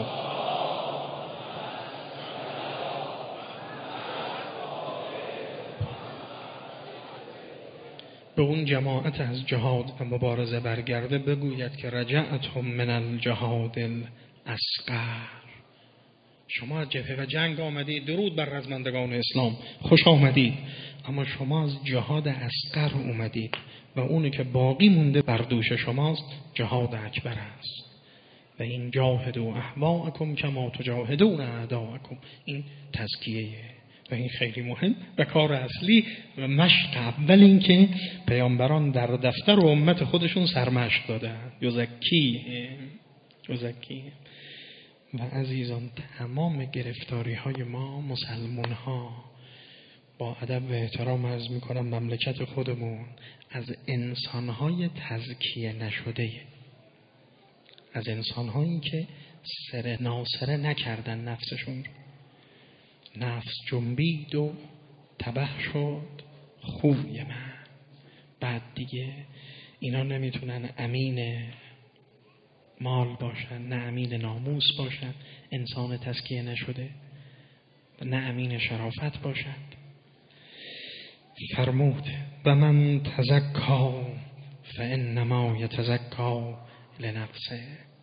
به اون جماعت از جهاد و مبارزه برگرده بگوید که رجعتم من الجهاد الاصغر. شما از جبهه و جنگ آمدید، درود بر رزمندگان اسلام، خوش آمدید، اما شما از جهاد اصغر اومدید و اونی که باقی مونده بر دوش شماست جهاد اکبر است. و این جاهدوا اهواءکم کما تجاهدون اعداءکم، این تزکیه و این خیلی مهم و کار اصلی و مشق اول این که پیامبران در دفتر و امت خودشون سرمشق دادن. یزکی. و عزیزان، تمام گرفتاری های ما مسلمان ها، با ادب و احترام عرض میکنم، مملکت خودمون از انسان های تزکیه نشده، از انسان هایی که سر ناسره نکردن نفسشون، نفس جنبید و تبه شد خوی من. بعد دیگه اینا نمیتونن امین مال باشن، نه امین ناموس باشن، انسان تزکیه نشده، نه امین شرافت باشند. فرمود و من تزکا فانما یتزکا لنفسه.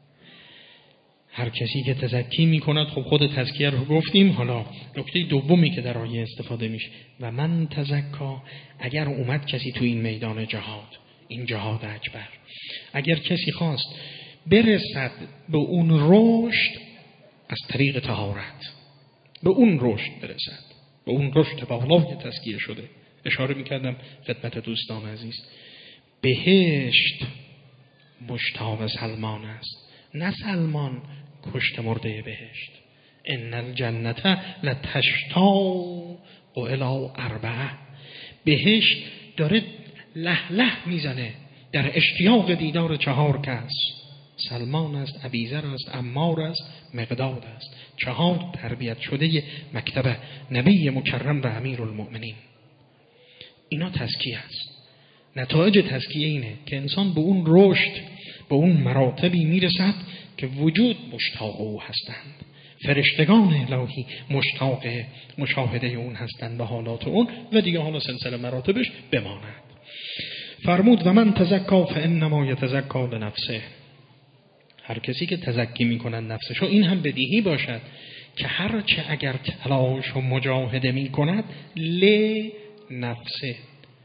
هر کسی که تزکی میکند، خب خود تزکیه رو گفتیم. حالا نکته دومی که در آیه استفاده میشه، و من تزکا، اگر اومد کسی تو این میدان جهاد، این جهاد اکبر، اگر کسی خواست برسد به اون رشد از طریق طهارت، به اون رشد برسد، به اون رشد بالای تزکیه شده. اشاره میکردم خدمت دوستان عزیز، بهشت مشتاق سلمان است، نه سلمان کشت مرده بهشت. ان الجنة لتشتاق الی اربعه. بهشت داره له له میزنه در اشتیاق دیدار 4 کس. سلمان است، ابیذر است، عمار است، مقداد است. 4 تربیت شده مکتب نبی مکرم و امیرالمؤمنین. اینا تزکیه است. نتایج تزکیه اینه که انسان به اون رشد، به اون مراتبی میرسد که وجود مشتاق او هستند، فرشتگان الهی مشتاق مشاهده اون هستند به حالات اون و دیگه حالا سلسله مراتبش بماند. فرمود و من تزکا فانما یتزکا لنفسه. هر کسی که تزکی میکنند نفسش، و این هم بدیهی باشد که هرچه اگر تلاش و مجاهده میکند لنفسه،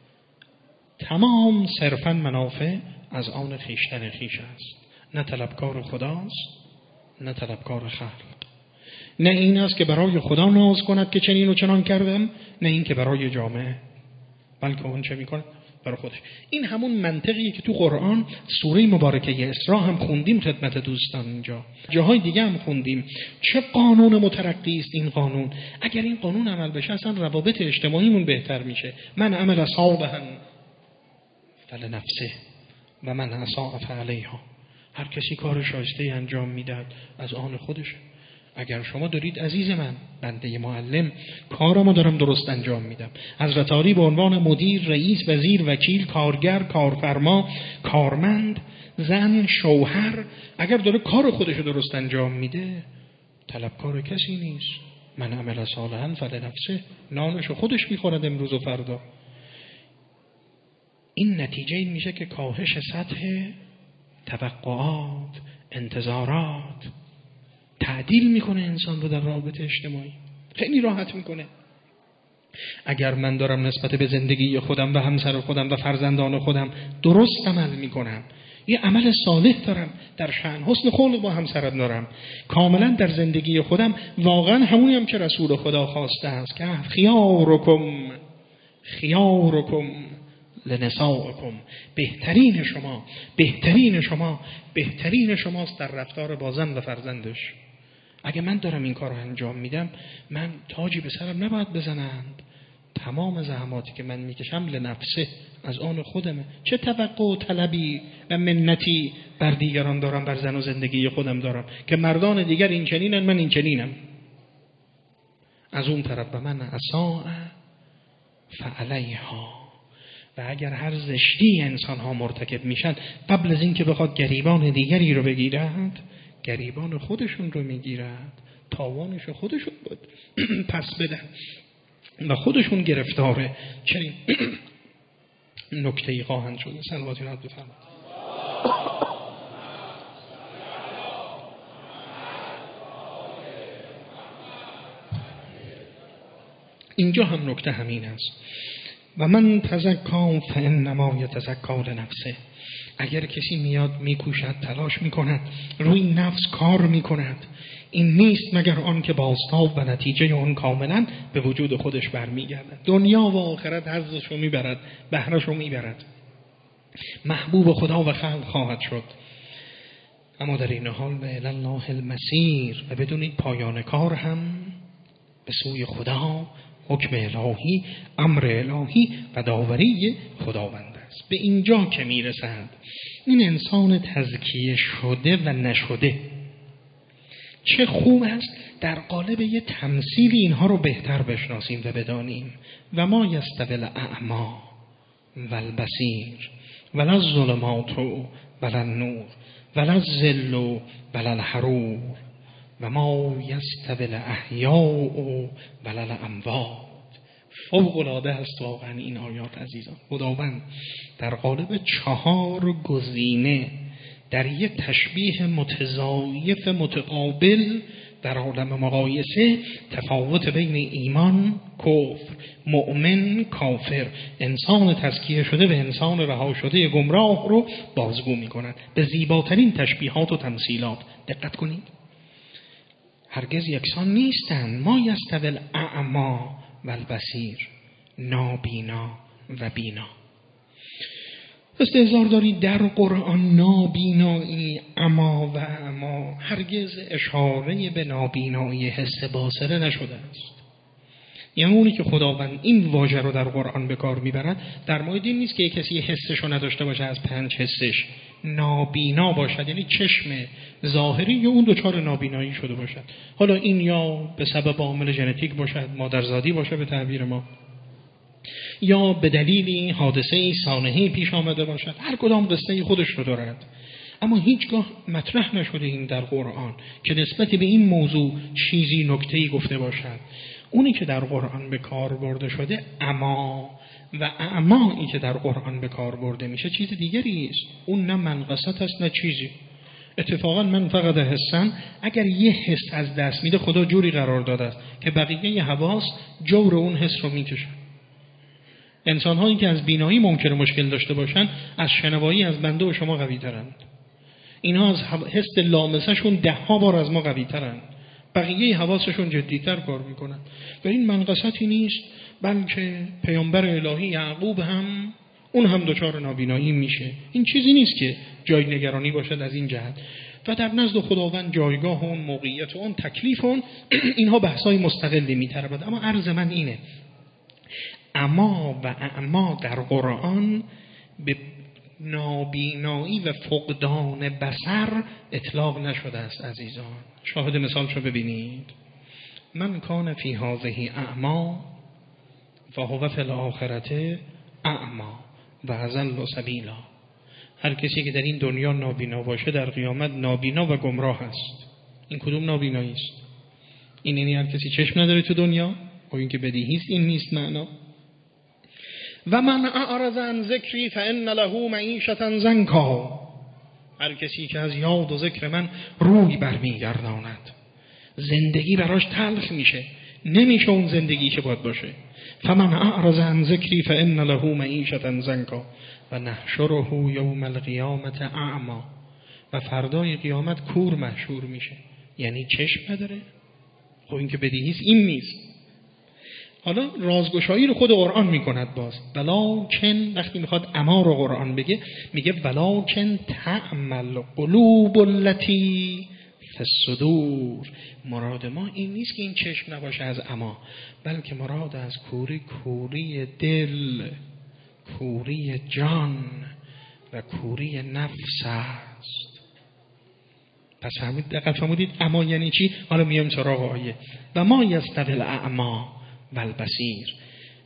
تمام صرفا منافع از آن خویشتن خویش است، نه طلبکار خداست نه طلبکار خلق. نه این است که برای خدا ناز کند که چنین و چنان کردم، نه این که برای جامعه، بلکه اون چه میکنه برای خودش. این همون منطقیه که تو قرآن سوره مبارکه اسراء هم خوندیم خدمت دوستان، اینجا جاهای دیگه هم خوندیم. چه قانون مترقی است این قانون. اگر این قانون عمل بشه اصلا روابط اجتماعیمون بهتر میشه. من عمل صالحا فلنفسه و من اساء فعلیها. هر کسی کار شایسته انجام میدهد از آن خودشه. اگر شما دارید عزیز من، بنده معلم کارمو دارم درست انجام میدم، حضرت علی به عنوان مدیر، رئیس، وزیر، وکیل، کارگر، کارفرما، کارمند، زن، شوهر، اگر داره کار خودشو درست انجام میده طلبکار کسی نیست. من عمل صالحا فلنفسه، نانشو خودش میخورد امروز و فردا. این نتیجه این میشه که کاهش سطح توقعات، انتظارات، تعدیل میکنه انسان رو در روابط اجتماعی، خیلی راحت میکنه. اگر من دارم نسبت به زندگی خودم و همسر خودم و فرزندان خودم درست عمل میکنم، یه عمل صالح دارم، در شأن حسن خلق با همسرم دارم، کاملا در زندگی خودم واقعا همونی هم که رسول خدا خواسته است که خیارکم لنسائکم، بهترین شماست در رفتار با زن و فرزندش. اگه من دارم این کار رو انجام میدم، من تاجی به سرم نباید بزنند. تمام زحماتی که من میکشم لنفسه، از آن خودمه. چه توقع و طلبی و منتی بر دیگران دارم، بر زن و زندگی خودم دارم که مردان دیگر این چنینن، من این چنینم. از اون طرف و من اساء فعلیها. و اگر هر زشتی انسان ها مرتکب میشن، قبل از این که بخواد گریبان دیگری رو بگیرد، گریبان خودشون رو میگیرد، تاوانش خودشون بود پس بدن و خودشون گرفتاره چنین نکته‌ای خواهند شد. صلواتی نات بفرمایید. اینجا هم نکته همین است. و من تزکا فانما یتزکا لنفسه. اگر کسی میاد میکوشد، تلاش میکند، روی نفس کار میکند، این نیست مگر آن که بازتاب و نتیجه اون کاملا به وجود خودش برمیگردد. دنیا و آخرت حظشو میبرد، بهرهشو میبرد، محبوب خدا و خلق خواهد شد. اما در این حال و الی الله المسیر، و بدونید پایان کار هم به سوی خدا، حکم الهی، امر الهی و داوری خداوند است. به اینجا که میرسند این انسان تزکیه شده و نشده، چه خوب است در قالب یه تمثیلی اینها رو بهتر بشناسیم و بدانیم. و ما یستوی الاعمی والبصیر ولا الظلمات ولا النور ولا الظل ولا الحرور و ما یستوی الاحیاء ولا الاموات. فوق العاده است واقعا این آیات عزیزان. خداوند در قالب 4 گزینه در یک تشبیه متضاعف متقابل در عالم مقایسه تفاوت بین ایمان، کفر، مؤمن، کافر، انسان تزکیه شده و انسان رها شده گمراه رو بازگو می کند به زیباترین تشبیهات و تمثیلات. دقت کنید، هرگز یکسان نیستند. ما یستوی الاعمی والبصیر، نابینا و بینا. استحضار دارید در قرآن نابینایی، اما و اما هرگز اشاره به نابینایی حس باصره نشده است. یعنی اونی که خداوند این واژه رو در قرآن به کار میبرد در مورد این نیست که کسی حسشو نداشته باشه، از 5 حسش نابینا باشد، یعنی چشم ظاهری یا اون دچار نابینایی شده باشد. حالا این یا به سبب عامل ژنتیک باشد، مادرزادی باشه به تعبیر ما، یا به دلیل حادثه سانحه‌ای پیش آمده باشد. هر کدام قصه خودش رو دارد. اما هیچگاه مطرح نشده این در قرآن که نسبت به این موضوع چیزی نکته‌ای گفته باشد. اونی که در قرآن به کار برده شده اما و اعمایی که در قرآن به کار برده میشه چیز دیگری است. اون نه منقصت است نه چیزی. اتفاقا من فقط حسن، اگر یه حس از دست میده خدا جوری قرار داده است که بقیه حواس جور اون حس رو میکشن. انسان هایی که از بینایی ممکنه مشکل داشته باشن از شنوایی از بنده و شما قوی ترند. اینها از حس لامسهشون 10 بار از ما قوی ترند. بقیه حواسشون جدیتر کار میکنن. و این منقصتی نیست، بلکه پیامبر الهی یعقوب هم اون هم دچار نابینایی میشه. این چیزی نیست که جای نگرانی باشد از این جهت. و در نزد خداوند جایگاه اون، موقعیت اون، تکلیف اون، اینها بحثای مستقلی میتربد. اما عرض من اینه، اما و اعما در قرآن به نابینایی و فقدان بصر اطلاق نشده است عزیزان. شاهد مثالشو ببینید. من کان فی هذه اعما فهو فی الاخرة اعما و اضل سبیلا. هر کسی که در این دنیا نابینا باشه در قیامت نابینا و گمراه است. این کدوم نابینایی است؟ این یعنی هر کسی چشم نداره تو دنیا؟ و این که بدیهی است، این نیست معنا. و من اعرض عن ذکری فان له معیشة ضنکا. هر کسی که از یاد و ذکر من روی برمیگرداند زندگی براش تلخ میشه، نمیشه اون زندگی که باید باشه. فمن اعرض عن ذکری فان له معیشة ضنکا و نحشره یوم القیامة اعما. و فردای قیامت کور محشور میشه، یعنی چشم نداره. خب این که بدیهی است، این نیست. حالا رازگشایی رو خود قرآن میکند باز. ولکن وقتی میخواد اما رو قرآن بگه میگه ولکن تعمل قلوب التی فی الصدور. مراد ما این نیست که این چشم نباشه از اما، بلکه مراد از کوری دل، کوری جان و کوری نفس است. پس همین دقیق فرمودید اما یعنی چی؟ حالا میام سراغ آیه. و ما یستوی الاعمی و البصیر.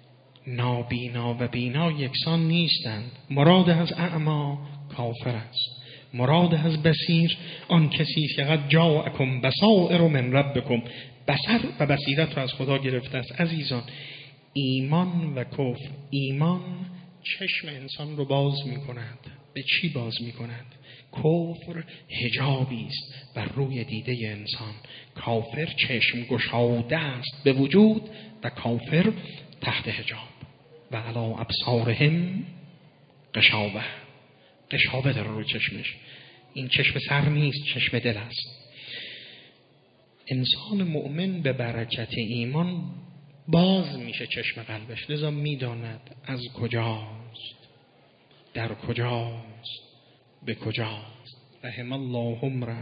نابینا و بینا یکسان نیستند. مراد از اعما کافر است، مراد از بصیر آن کسی که قد جاءکم بصائر من ربکم. بصر و بصیرت رو از خدا گرفته است عزیزان. ایمان و کفر. ایمان چشم انسان رو باز می کند. به چی باز می کند؟ کفر حجابی است بر روی دیده انسان. کافر چشم گشاده است به وجود و کافر تحت حجاب. و علی ابصارهم غشاوه. غشاوه داره روی چشمش. این چشم سر نیست، چشم دل است. انسان مؤمن به برکت ایمان باز میشه چشم قلبش، لذا میداند از کجاست، در کجاست، به کجاست. رحم الله امرا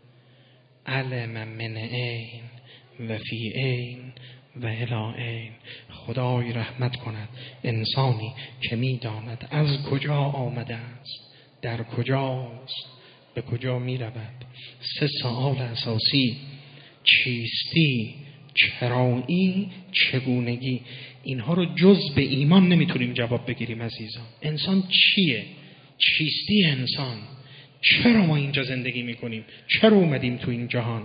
علم من عین و فی عین و الی عین. خدای رحمت کند انسانی که میداند از کجا آمده است، در کجاست، به کجا می رود. 3 سوال اساسی: چیستی، چرایی، چگونگی. اینها رو جز به ایمان نمیتونیم جواب بگیریم عزیزان. انسان چیه؟ چیستی انسان. چرا ما اینجا زندگی میکنیم؟ چرا اومدیم تو این جهان؟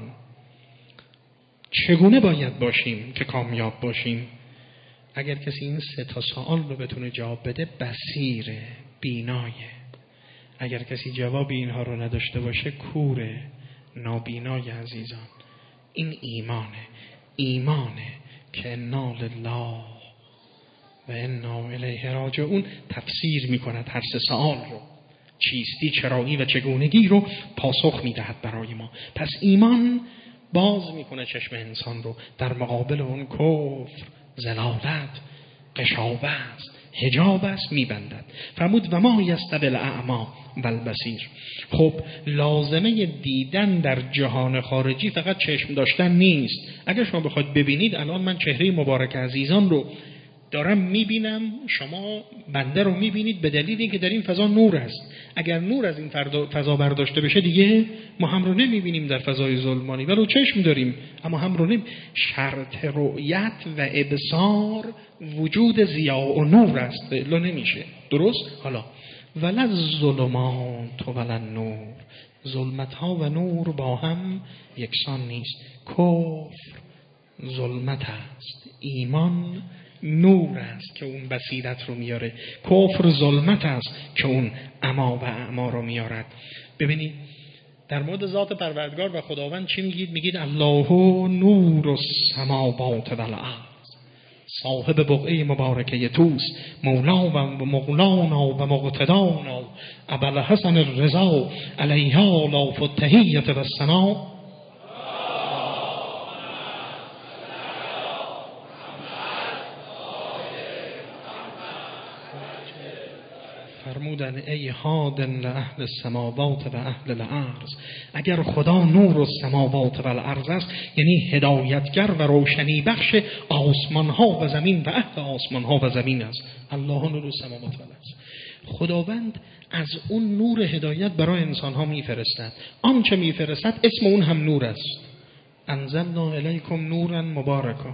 چگونه باید باشیم که کامیاب باشیم؟ اگر کسی این 3 سوال رو بتونه جواب بده بصیره، بینایه. اگر کسی جواب اینها رو نداشته باشه کوره، نابینای عزیزان. این ایمانه که انا لله و انا الیه راجعون تفسیر میکند هر 3 سوال رو. چیستی، چرایی و چگونگی رو پاسخ میدهد برای ما. پس ایمان باز میکنه چشم انسان رو در مقابل اون کفر، ضلالت، غشاوه است، حجاب است، میبندد. فرمود و ما یستوی الاعمی و البصیر. خب لازمه دیدن در جهان خارجی فقط چشم داشتن نیست. اگر شما بخواید ببینید، الان من چهره مبارک عزیزان رو دارم میبینم، شما بنده رو میبینید به دلیل اینکه در این فضا نور است. اگر نور از این فضا برداشته بشه دیگه ما هم رو نمیبینیم در فضای ظلمانی، ولو چشم داریم اما هم رو نمیبینیم. شرط رؤیت و ابصار وجود ضیاء و نور است، الا نمیشه. درست؟ حالا ولا الظلمات ولا النور. ظلمت ها و نور با هم یکسان نیست. کفر ظلمت است، ایمان نور است که اون بصیرت رو میاره. کفر ظلمت است که اون عمی و اعما رو میارد. ببینید در مورد ذات پروردگار و خداوند چی میگید؟ میگید الله نور السماوات و الارض، صاحب بقعه مبارکه توس، مولا و مولانا و مقتدانا، ابوالحسن الرضا علیها لاف التحیة و الثنا. فرمودن ای هادن لأهل السماوات و اهل الارض، اگر خدا نور السماوات و الارض است یعنی هدایتگر و روشنی بخش آسمان ها و زمین و اهل آسمان ها و زمین است. الله نور السماوات و الارض. خداوند از اون نور هدایت برای انسان ها میفرستد. آنچه میفرستد اسم اون هم نور است. انزلنا الیکم نورا مبارکا.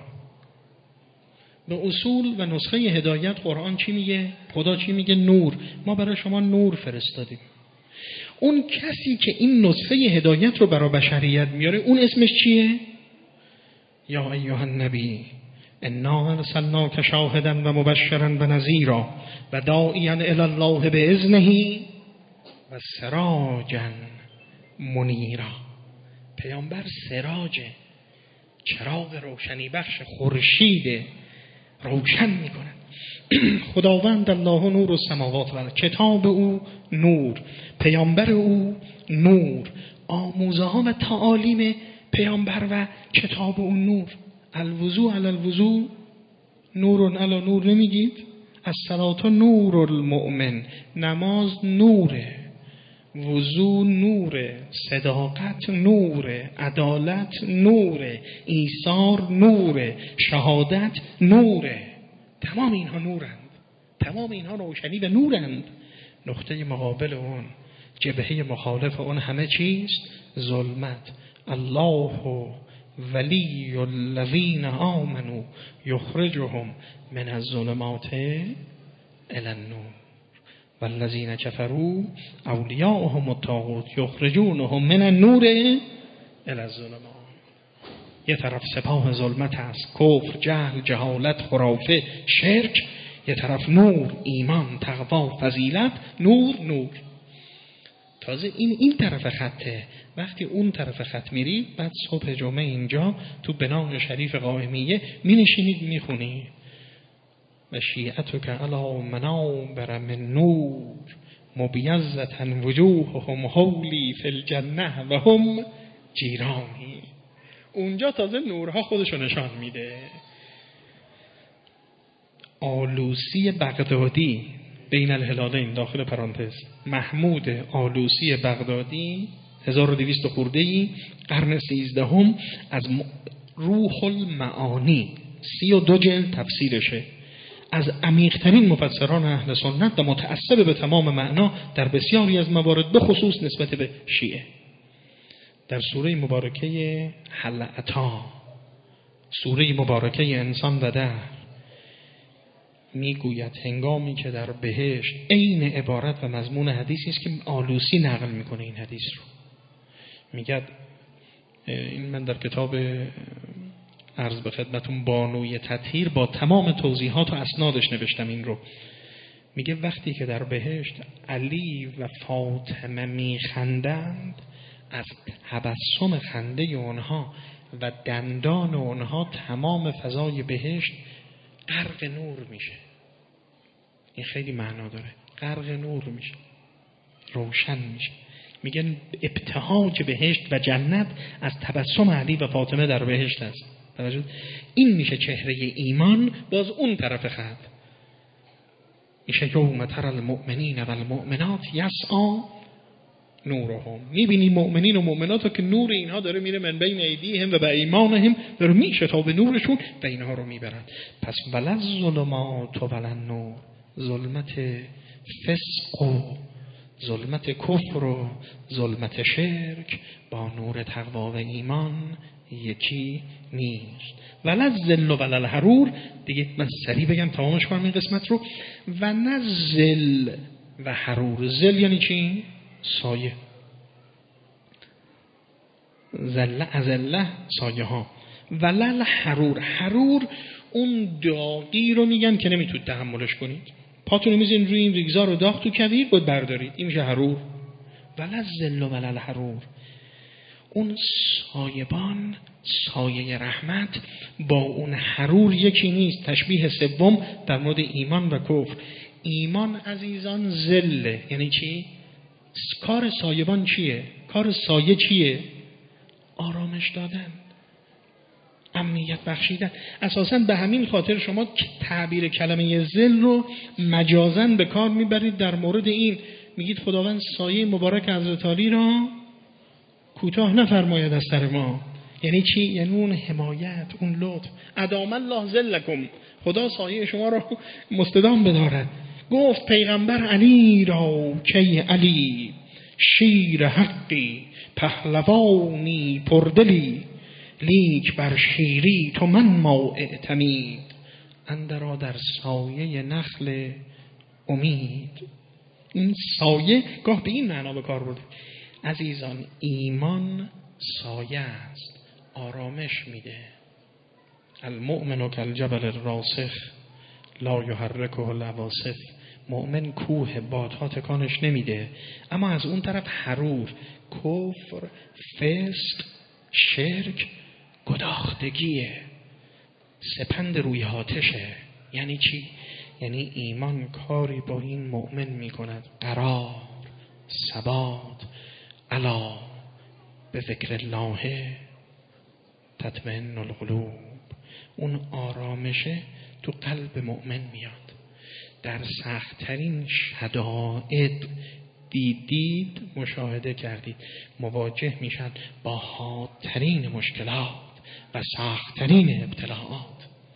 به اصول و نسخه هدایت قرآن چی میگه؟ خدا چی میگه؟ نور. ما برای شما نور فرستادیم. اون کسی که این نسخه هدایت رو برای بشریت میاره اون اسمش چیه؟ یا ایها النبی انا ارسلناک شاهدا و مبشرا و نذیرا و داعیا الی الله باذنه و سراجا منیرا. پیامبر سراجه، چراغ روشنی بخش، خورشید روشن میکنه. خداوند الله نور السماوات و الارض، کتاب او نور، پیامبر او نور، آموزه ها و تعالیم پیامبر و کتاب او نور. الوضوء علی الوضوء نور علی نور نمیگید؟ الصلاة نور المؤمن، نماز نوره، وضو نوره، صداقت نوره، عدالت نوره، ایثار نوره، شهادت نوره. تمام اینها نورند، تمام اینها روشنی و نورند. نقطه مقابل اون، جبهه مخالف اون همه چیست؟ ظلمت. الله ولی الذین آمنوا یخرجهم من الظلمات الی النور والذین کفروا اولیاءهم الطاغوت یخرجونهم من النور الی الظلمات. یه طرف سپاه ظلمت است، کفر، جهل، جهالت، خرافه، شرک. یه طرف نور، ایمان، تقوا، فضیلت، نور. تازه این طرف خطه. وقتی اون طرف خط میرید بعد صبح جمعه اینجا تو بنای شریف قائمیه می نشینید میخونی و شیعتک علی منابر من نور مبیضة وجوههم حولی فی الجنه و هم جیرانی. اونجا تازه نورها خودشو نشان میده. آلوسی بغدادی بین الهلالین، داخل پرانتز، محمود آلوسی بغدادی 1200 خورده‌ای قرن 13 از روح المعانی 32 جلد تفسیرشه، از عمیق‌ترین مفسران اهل سنت و متعصب به تمام معنا در بسیاری از موارد، به خصوص نسبت به شیعه. در سوره مبارکه حل عطا، سوره مبارکه انسان و دهر، میگوید هنگامی که در بهشت، عین عبارت و مضمون حدیثی است که آلوسی نقل میکنه این حدیث رو. میگه این من در کتاب عرض به خدمتون بانوی تطهیر با تمام توضیحات و اسنادش نوشتم این رو. میگه وقتی که در بهشت علی و فاطمه میخندند، از تبسم خنده اونها و دندان اونها تمام فضای بهشت غرق نور میشه. این خیلی معنا داره. غرق نور میشه، روشن میشه. میگن ابتهاج بهشت و جنت از تبسم علی و فاطمه در بهشت است. این میشه چهره ایمان. باز اون طرف خط میشه یوم تری المؤمنین و المؤمنات یسعی نورهم. میبینی مؤمنین و مؤمنات رو که نور اینها داره میره من بین ایدیهم و به ایمانهم، داره میشه تا به نورشون و اینها رو میبرند. پس ولا ظلمات و ولا نور، ظلمت فسق و ظلمت کفر و ظلمت شرک با نور تقوا و ایمان یکی نیست. ولا الظل و ولا الحرور. دیگه من سریع بگم تمامش کنم این قسمت رو. و نه ظل و حرور. ظل یعنی چی؟ سایه. ذله ازله سایه ها. ولل حرور، حرور اون داغی رو میگن که نمیتونید تحملش کنید، پاتون رو میزین روی این ریگزار رو داغ تو کویر بود بردارید، این میشه حرور. ولل ذل و ولل حرور، اون سایبان، سایه رحمت با اون حرور یکی نیست. تشبیه سوم در مورد ایمان و کفر. ایمان عزیزان ذله، یعنی چی؟ کار سایبان چیه؟ کار سایه چیه؟ آرامش دادن، امنیت بخشیدن. اساساً به همین خاطر شما تعبیر کلمه ذل رو مجازاً به کار میبرید در مورد این، میگید خداوند سایه مبارک حضرت علی را کوتاه نفرماید از سر ما. یعنی چی؟ یعنی اون حمایت، اون لطف. ادام الله ذلکم، خدا سایه شما را مستدام بدارد. گفت پیغمبر علی را کی علی، شیر حقی پهلوانی پردلی، لیک بر شیری تو من ما اعتمید، اندرا در سایه نخل امید. این سایه گاه به این معنا به کار برده. عزیزان ایمان سایه است، آرامش میده. المؤمن کالجبل الراسخ لا یحرکه العواصف. مؤمن کوه، بادها تکانش نمیده. اما از اون طرف حرور، کفر، فسق، شرک، گداختگیه، سپند روی آتشه. یعنی چی؟ یعنی ایمان کاری با این مؤمن میکند. قرار، ثبات، الا به ذکر الله تطمئن القلوب. اون آرامشه تو قلب مؤمن میاد. در سخت‌ترین شدائد دیدید، مشاهده کردید، مواجه میشن با حادترین مشکلات و سخت‌ترین ابتلاعات.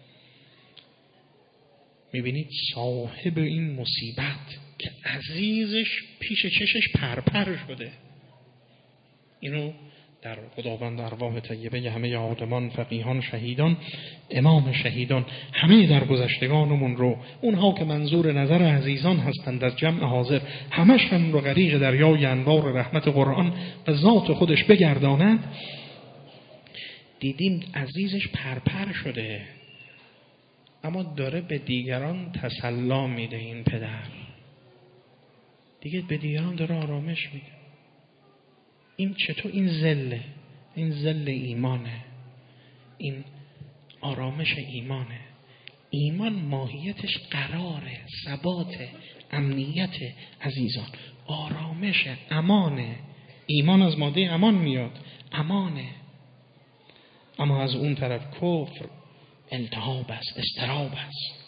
میبینید صاحب این مصیبت که عزیزش پیش چشش پرپر شده، اینو در خداوند ارواح طیبه همه عالمان، فقیهان، شهیدان، امام شهیدان، همه در گذشتگانمون رو، اونها که منظور نظر عزیزان هستند از جمع حاضر، همشون رو غریق دریای انوار رحمت قرآن و ذات خودش بگرداند. دیدیم عزیزش پرپر شده، اما داره به دیگران تسلی میده. این پدر دیگه به دیگران داره آرامش میده. این چطور؟ این ذله، این ذل ایمانه، این آرامش ایمانه. ایمان ماهیتش قراره، ثباته، امنیت عزیزان، آرامش، امانه. ایمان از ماده امان میاد، امانه. اما از اون طرف کفر التهاب است، استراب است،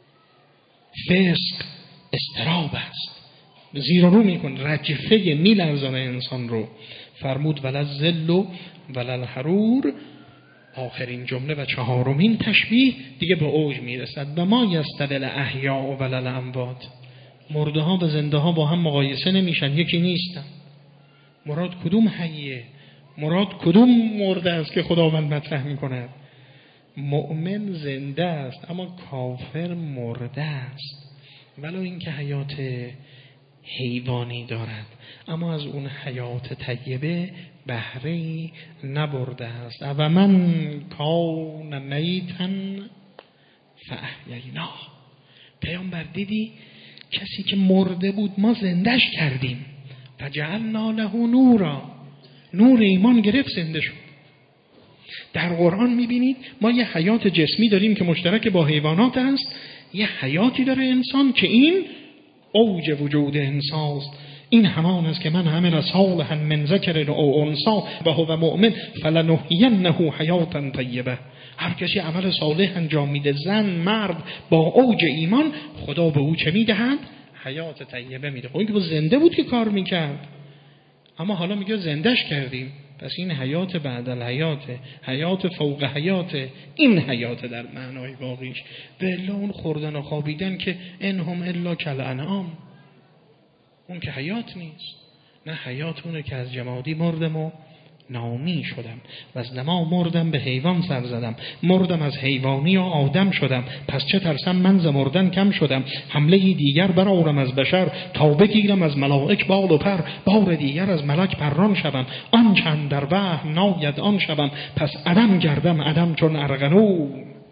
فسق استراب است، زیر و رو میکن، رجفه میلرزانه انسان رو. فرمود ولل ذل و ولل حرور، آخرین جمله و چهارمین تشبیه دیگه به اوج میرسد. و ما یستوی الاحیاء و ولل اموات، مرده ها و زنده ها با هم مقایسه نمیشن، یکی نیستن. مراد کدوم حیه؟ مراد کدوم مرده است که خداوند مطرح میکند؟ مؤمن زنده است اما کافر مرده است، ولو اینکه حیات حیوانی دارد، اما از اون حیات طیبه بهره‌ای نبرده است. و من کان میتا فاحییناه. پیامبر دیدی کسی که مرده بود ما زندش کردیم. فجعلنا له نورا، نور ایمان گرفت، زنده شد. در قرآن میبینید ما یه حیات جسمی داریم که مشترک با حیوانات است، یه حیاتی داره انسان که این اوج وجود انساست. این همان است که من عمل صالحا من ذکر او انثی و هو مؤمن فلنحیینه حیاتا طیبه. هر کسی عمل صالح انجام میده، زن مرد، با اوج ایمان، خدا به او چه میدهد؟ حیات طیبه میده. خب این که زنده بود که کار میکرد، اما حالا میگه زندش کردیم. پس این حیات بعد الحیات، حیات فوق حیات، این حیات در معنای واقعیش. و الا اون خوردن و خوابیدن که انهم الا کالانعام، اون که حیات نیست. نه، حیات اونه که از جمادی مردم و نامی شدم و از نما مردم به حیوان سر زدم، مردم از حیوانی و آدم شدم، پس چه ترسم من ز مردن کم شدم. حمله دیگر برآورم از بشر، تا بگیرم از ملائک بال و پر، بار دیگر از ملک پران شوم، آن چند در وهم ناید آن شوم، پس عدم گردم عدم چون ارغنو،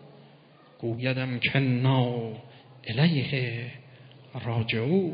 گویدم کنا الیه راجعون.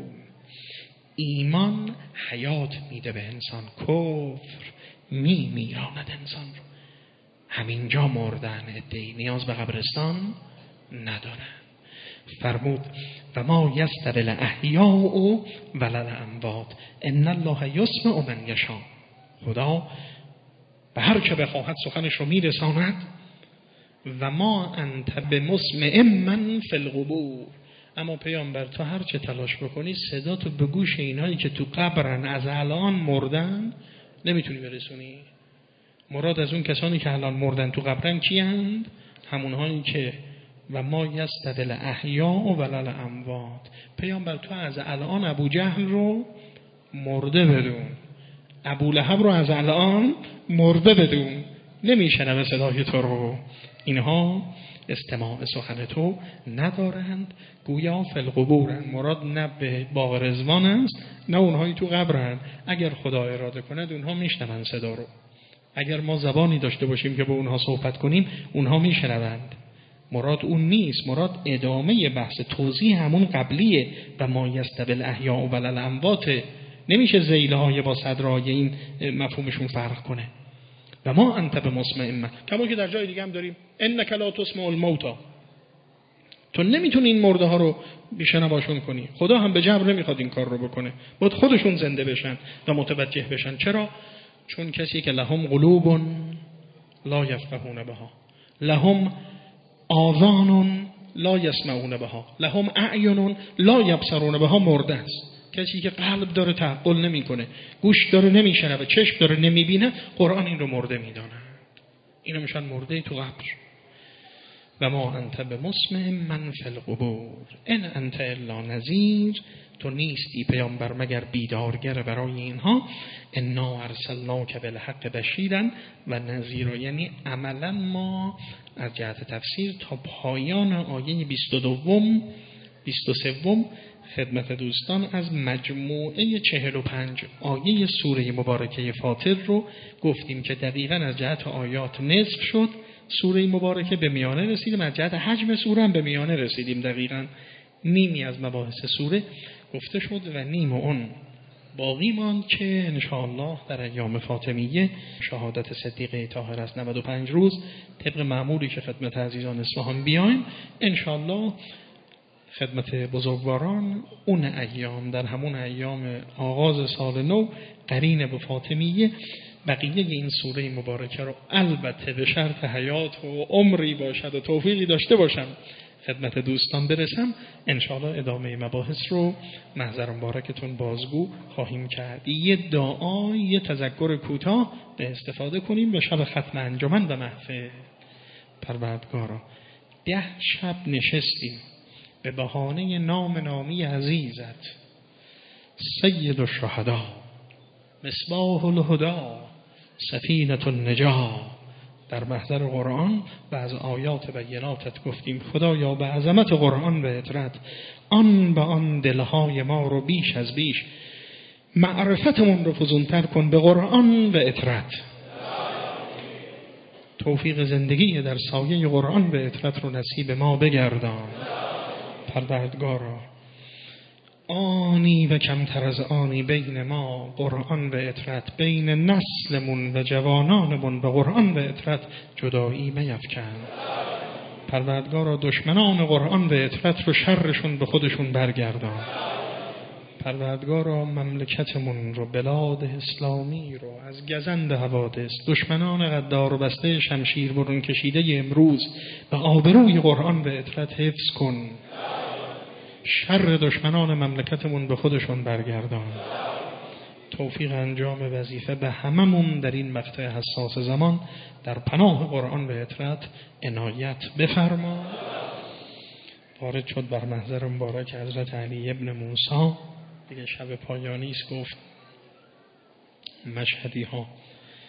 ایمان حیات میده به انسان، کفر میراند انسان رو. همینجا مردن عده‌ای نیاز به قبرستان ندارن. فرمود و ما یستوی الاحیاء ولا الاموات ان الله یسمع من یشاء. خدا به هر که بخواهد سخنش رو میرساند. و ما انت بمسمع من فی القبور. اما پیامبر تو هر چه تلاش بکنی صدا تو به گوش اینایی که تو قبرن از الان مردن نمیتونی برسونی. مراد از اون کسانی که الان مردن تو قبرن کیند؟ همونهایی که و ما یستوی الاحیاء ولا الاموات. پیامبر تو از الان ابو جهل رو مرده بدون، ابو لهب رو از الان مرده بدون، نمیشنوه صدای تو رو. اینها استماع سخن تو ندارند، گویا فی القبورند. مراد نه به باغ رضوان است نه اونهایی تو قبرند. اگر خدا اراده کند اونها میشنوند صدا رو. اگر ما زبانی داشته باشیم که با اونها صحبت کنیم اونها میشنوند. مراد اون نیست، مراد ادامه بحث توضیح همون قبلیه و ما یستوی الاحیاء ولا الاموات. نمیشه ذیل‌های با صدرای این مفهومشون فرق کنه. و ما انت بمسمع من، کما که در جای دیگه هم داریم انک لا تسمع الموتى. تو نمیتونی این مرده ها رو بی‌شنواشون کنی. خدا هم به جبر نمیخواد این کار رو بکنه، باید خودشون زنده بشن و متوجه بشن. چرا؟ چون کسی که لهم قلوب لا یفقهون بها، لهم آذان لا یسمعون بها، لهم اعین لا یبصرون بها مرده است. کسی که قلب داره تعقل نمیکنه، گوش داره نمیشنوه، چشم داره نمیبینه، قرآن این رو مرده میدانه. اینو میشن مرده تو قبر. و ما انت بمسمع من فی القبور ان انت الا نذیر. تو نیستی پیامبر مگر بیدارگر برای اینها. انا ارسلناک بالحق بشیرا و نذیرا. یعنی عملا ما از جهت تفسیر تا پایان آیه 23 خدمت دوستان از مجموعه 45 آیه سوره مبارکه فاطر رو گفتیم که دقیقاً از جهت آیات نصف شد سوره مبارکه، به میانه رسیدیم. از جهت حجم سوره هم به میانه رسیدیم، دقیقاً نیمی از مباحث سوره گفته شد و نیم اون باقی ماند که انشاءالله در ایام فاطمیه شهادت صدیقه طاهر از 95 روز طبق معمولی که خدمت عزیزان اصفهان بیایم انشاءالله خدمت بزرگواران اون ایام، در همون ایام آغاز سال نو قرین به فاطمیه، بقیه این سوره مبارکه رو البته به شرط حیات و عمری باشد و توفیقی داشته باشم خدمت دوستان برسم، انشاءالله ادامه مباحث رو محضر مبارکتون بازگو خواهیم کرد. یه دعا، یه تذکر کوتاه به استفاده کنیم به شب ختم انجمن و محفل. پروردگارا 10 شب نشستیم به بهانه نامی عزیزت سید الشهدا مصباح الهدى سفینة النجاة در محضر قرآن و از آیات بیناتت گفتیم خدایا به عظمت قرآن و اطرت آن به آن دلهای ما رو بیش از بیش معرفتمون رو فزونتر کن به قرآن و اطرت. توفیق زندگی در سایه قرآن و اطرت رو نصیب ما بگردان. پروردگارا آنی و کمتر از آنی بین ما قرآن و اطرت، بین نسلمون و جوانانمون به قرآن و اطرت جدایی میفکن. پروردگارا دشمنان قرآن و اطرت رو شرشون به خودشون برگردان. پروردگارا مملکتمون رو، بلاد اسلامی رو از گزند حوادث، دشمنان غدار و بسته شمشیر برون کشیده امروز به آبروی قرآن و اطرت حفظ کن. شر دشمنان مملکتمون به خودشون برگردان. توفیق انجام وظیفه به هممون در این مقطع حساس زمان در پناه قرآن و اطرت عنایت بفرما. وارد شد بر محضر مبارک حضرت علی ابن موسی، دیگه شب پایانی است، گفت مشهدی ها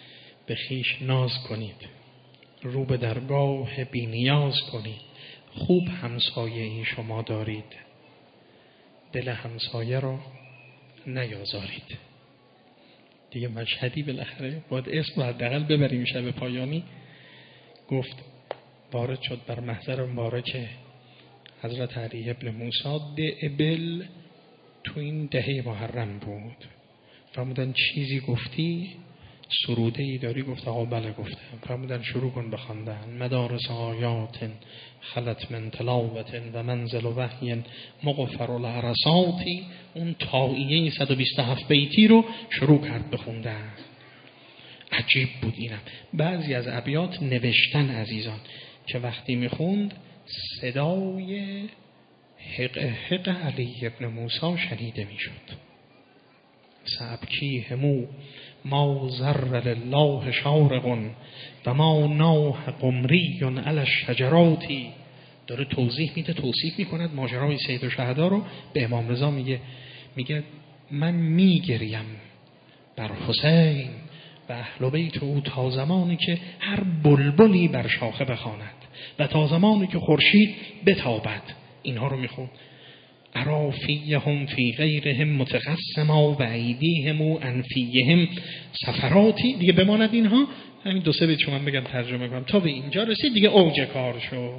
به خویش ناز کنید، رو به درگاه بی نیاز کنید. خوب همسایه این شما دارید، دل همسایه را نیازارید. دیگه مشهدی بالاخره باید اسم رو حداقل ببریم. شب پایانی گفت وارد شد بر محضر مبارک حضرت علی ابن موسی دعبل تو این دهه محرم بود. فرمودن چیزی گفتی؟ سروده ای داری؟ گفت آقا بله گفتم. فرمودن شروع کن بخواندن. مدارس آیات خلت من تلاوت و منزل وحی مغفر العرصاتی. اون تائیه 127 بیتی رو شروع کرد بخوندن. عجیب بود اینم. بعضی از ابیات نوشتن عزیزان که وقتی میخوند صدای حق حق علی ابن موسی شنیده میشد. سبکی همو ما ذر لله شارق و ما ناح قمری علی الشجراتی. داره توضیح میده، توصیف میکند ماجرای سید الشهدا رو. به امام رضا میگه من میگریم بر حسین و اهل بیت او تا زمانی که هر بلبلی بر شاخه بخواند و تا زمانی که خورشید بتابد. اینها رو میخوند. ارافیهم فی غیرهم متقسما و ایدیهم و انفیهم سفراتی. دیگه بماند اینها. همین دو سه بیت شما بگم ترجمه کنم. تا به اینجا رسید دیگه اوج کار شد.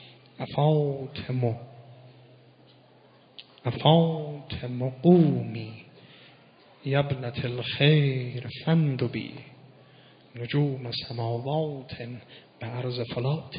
افاطم قومی یبنت الخیر فندبی نجوم سماوات به عرض فلاتی.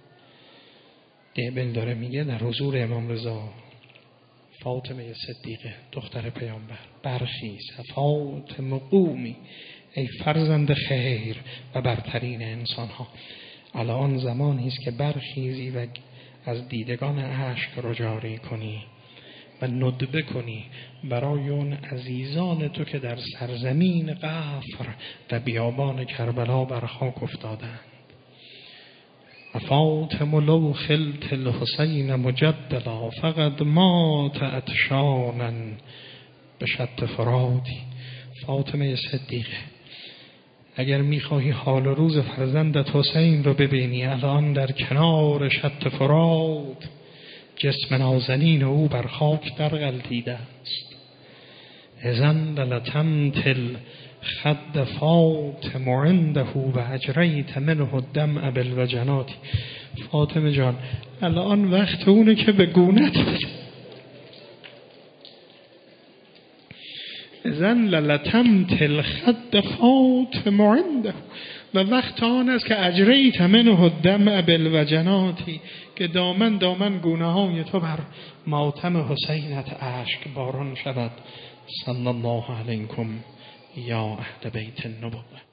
دعبل داره میگه در حضور امام رضا فاطمه صدیقه دختر پیامبر برخیز. فاطمه قومی، ای فرزند خیر و برترین انسان ها. الان زمانی است که برخیزی و از دیدگان اشک رو جاری کنی و ندبه کنی برای اون عزیزان تو که در سرزمین غفر و بیابان کربلا بر خاک افتادند. فاطمه لو خلت الحسین مجدلا فقد مات عطشانا بشط فراتی. فاطمه صدیقه اگر میخواهی حال و روز فرزندت حسین رو ببینی، الان در کنار شط فرات جسم نازنین او بر خاک در غلتیده است. اذن لتمت الخد فاطم عنده و اجریت منه الدمع بالوجنات. فاطمه جان الان وقت اونه که به گونت بده. اذن لتمت الخد فاطم عنده و وقت آن است که اجریت منه الدمع بالوجناتی، که دامن گونه های تو بر ماتم حسینت اشک باران شود. صلی الله علیکم یا اهل بیت النبوة.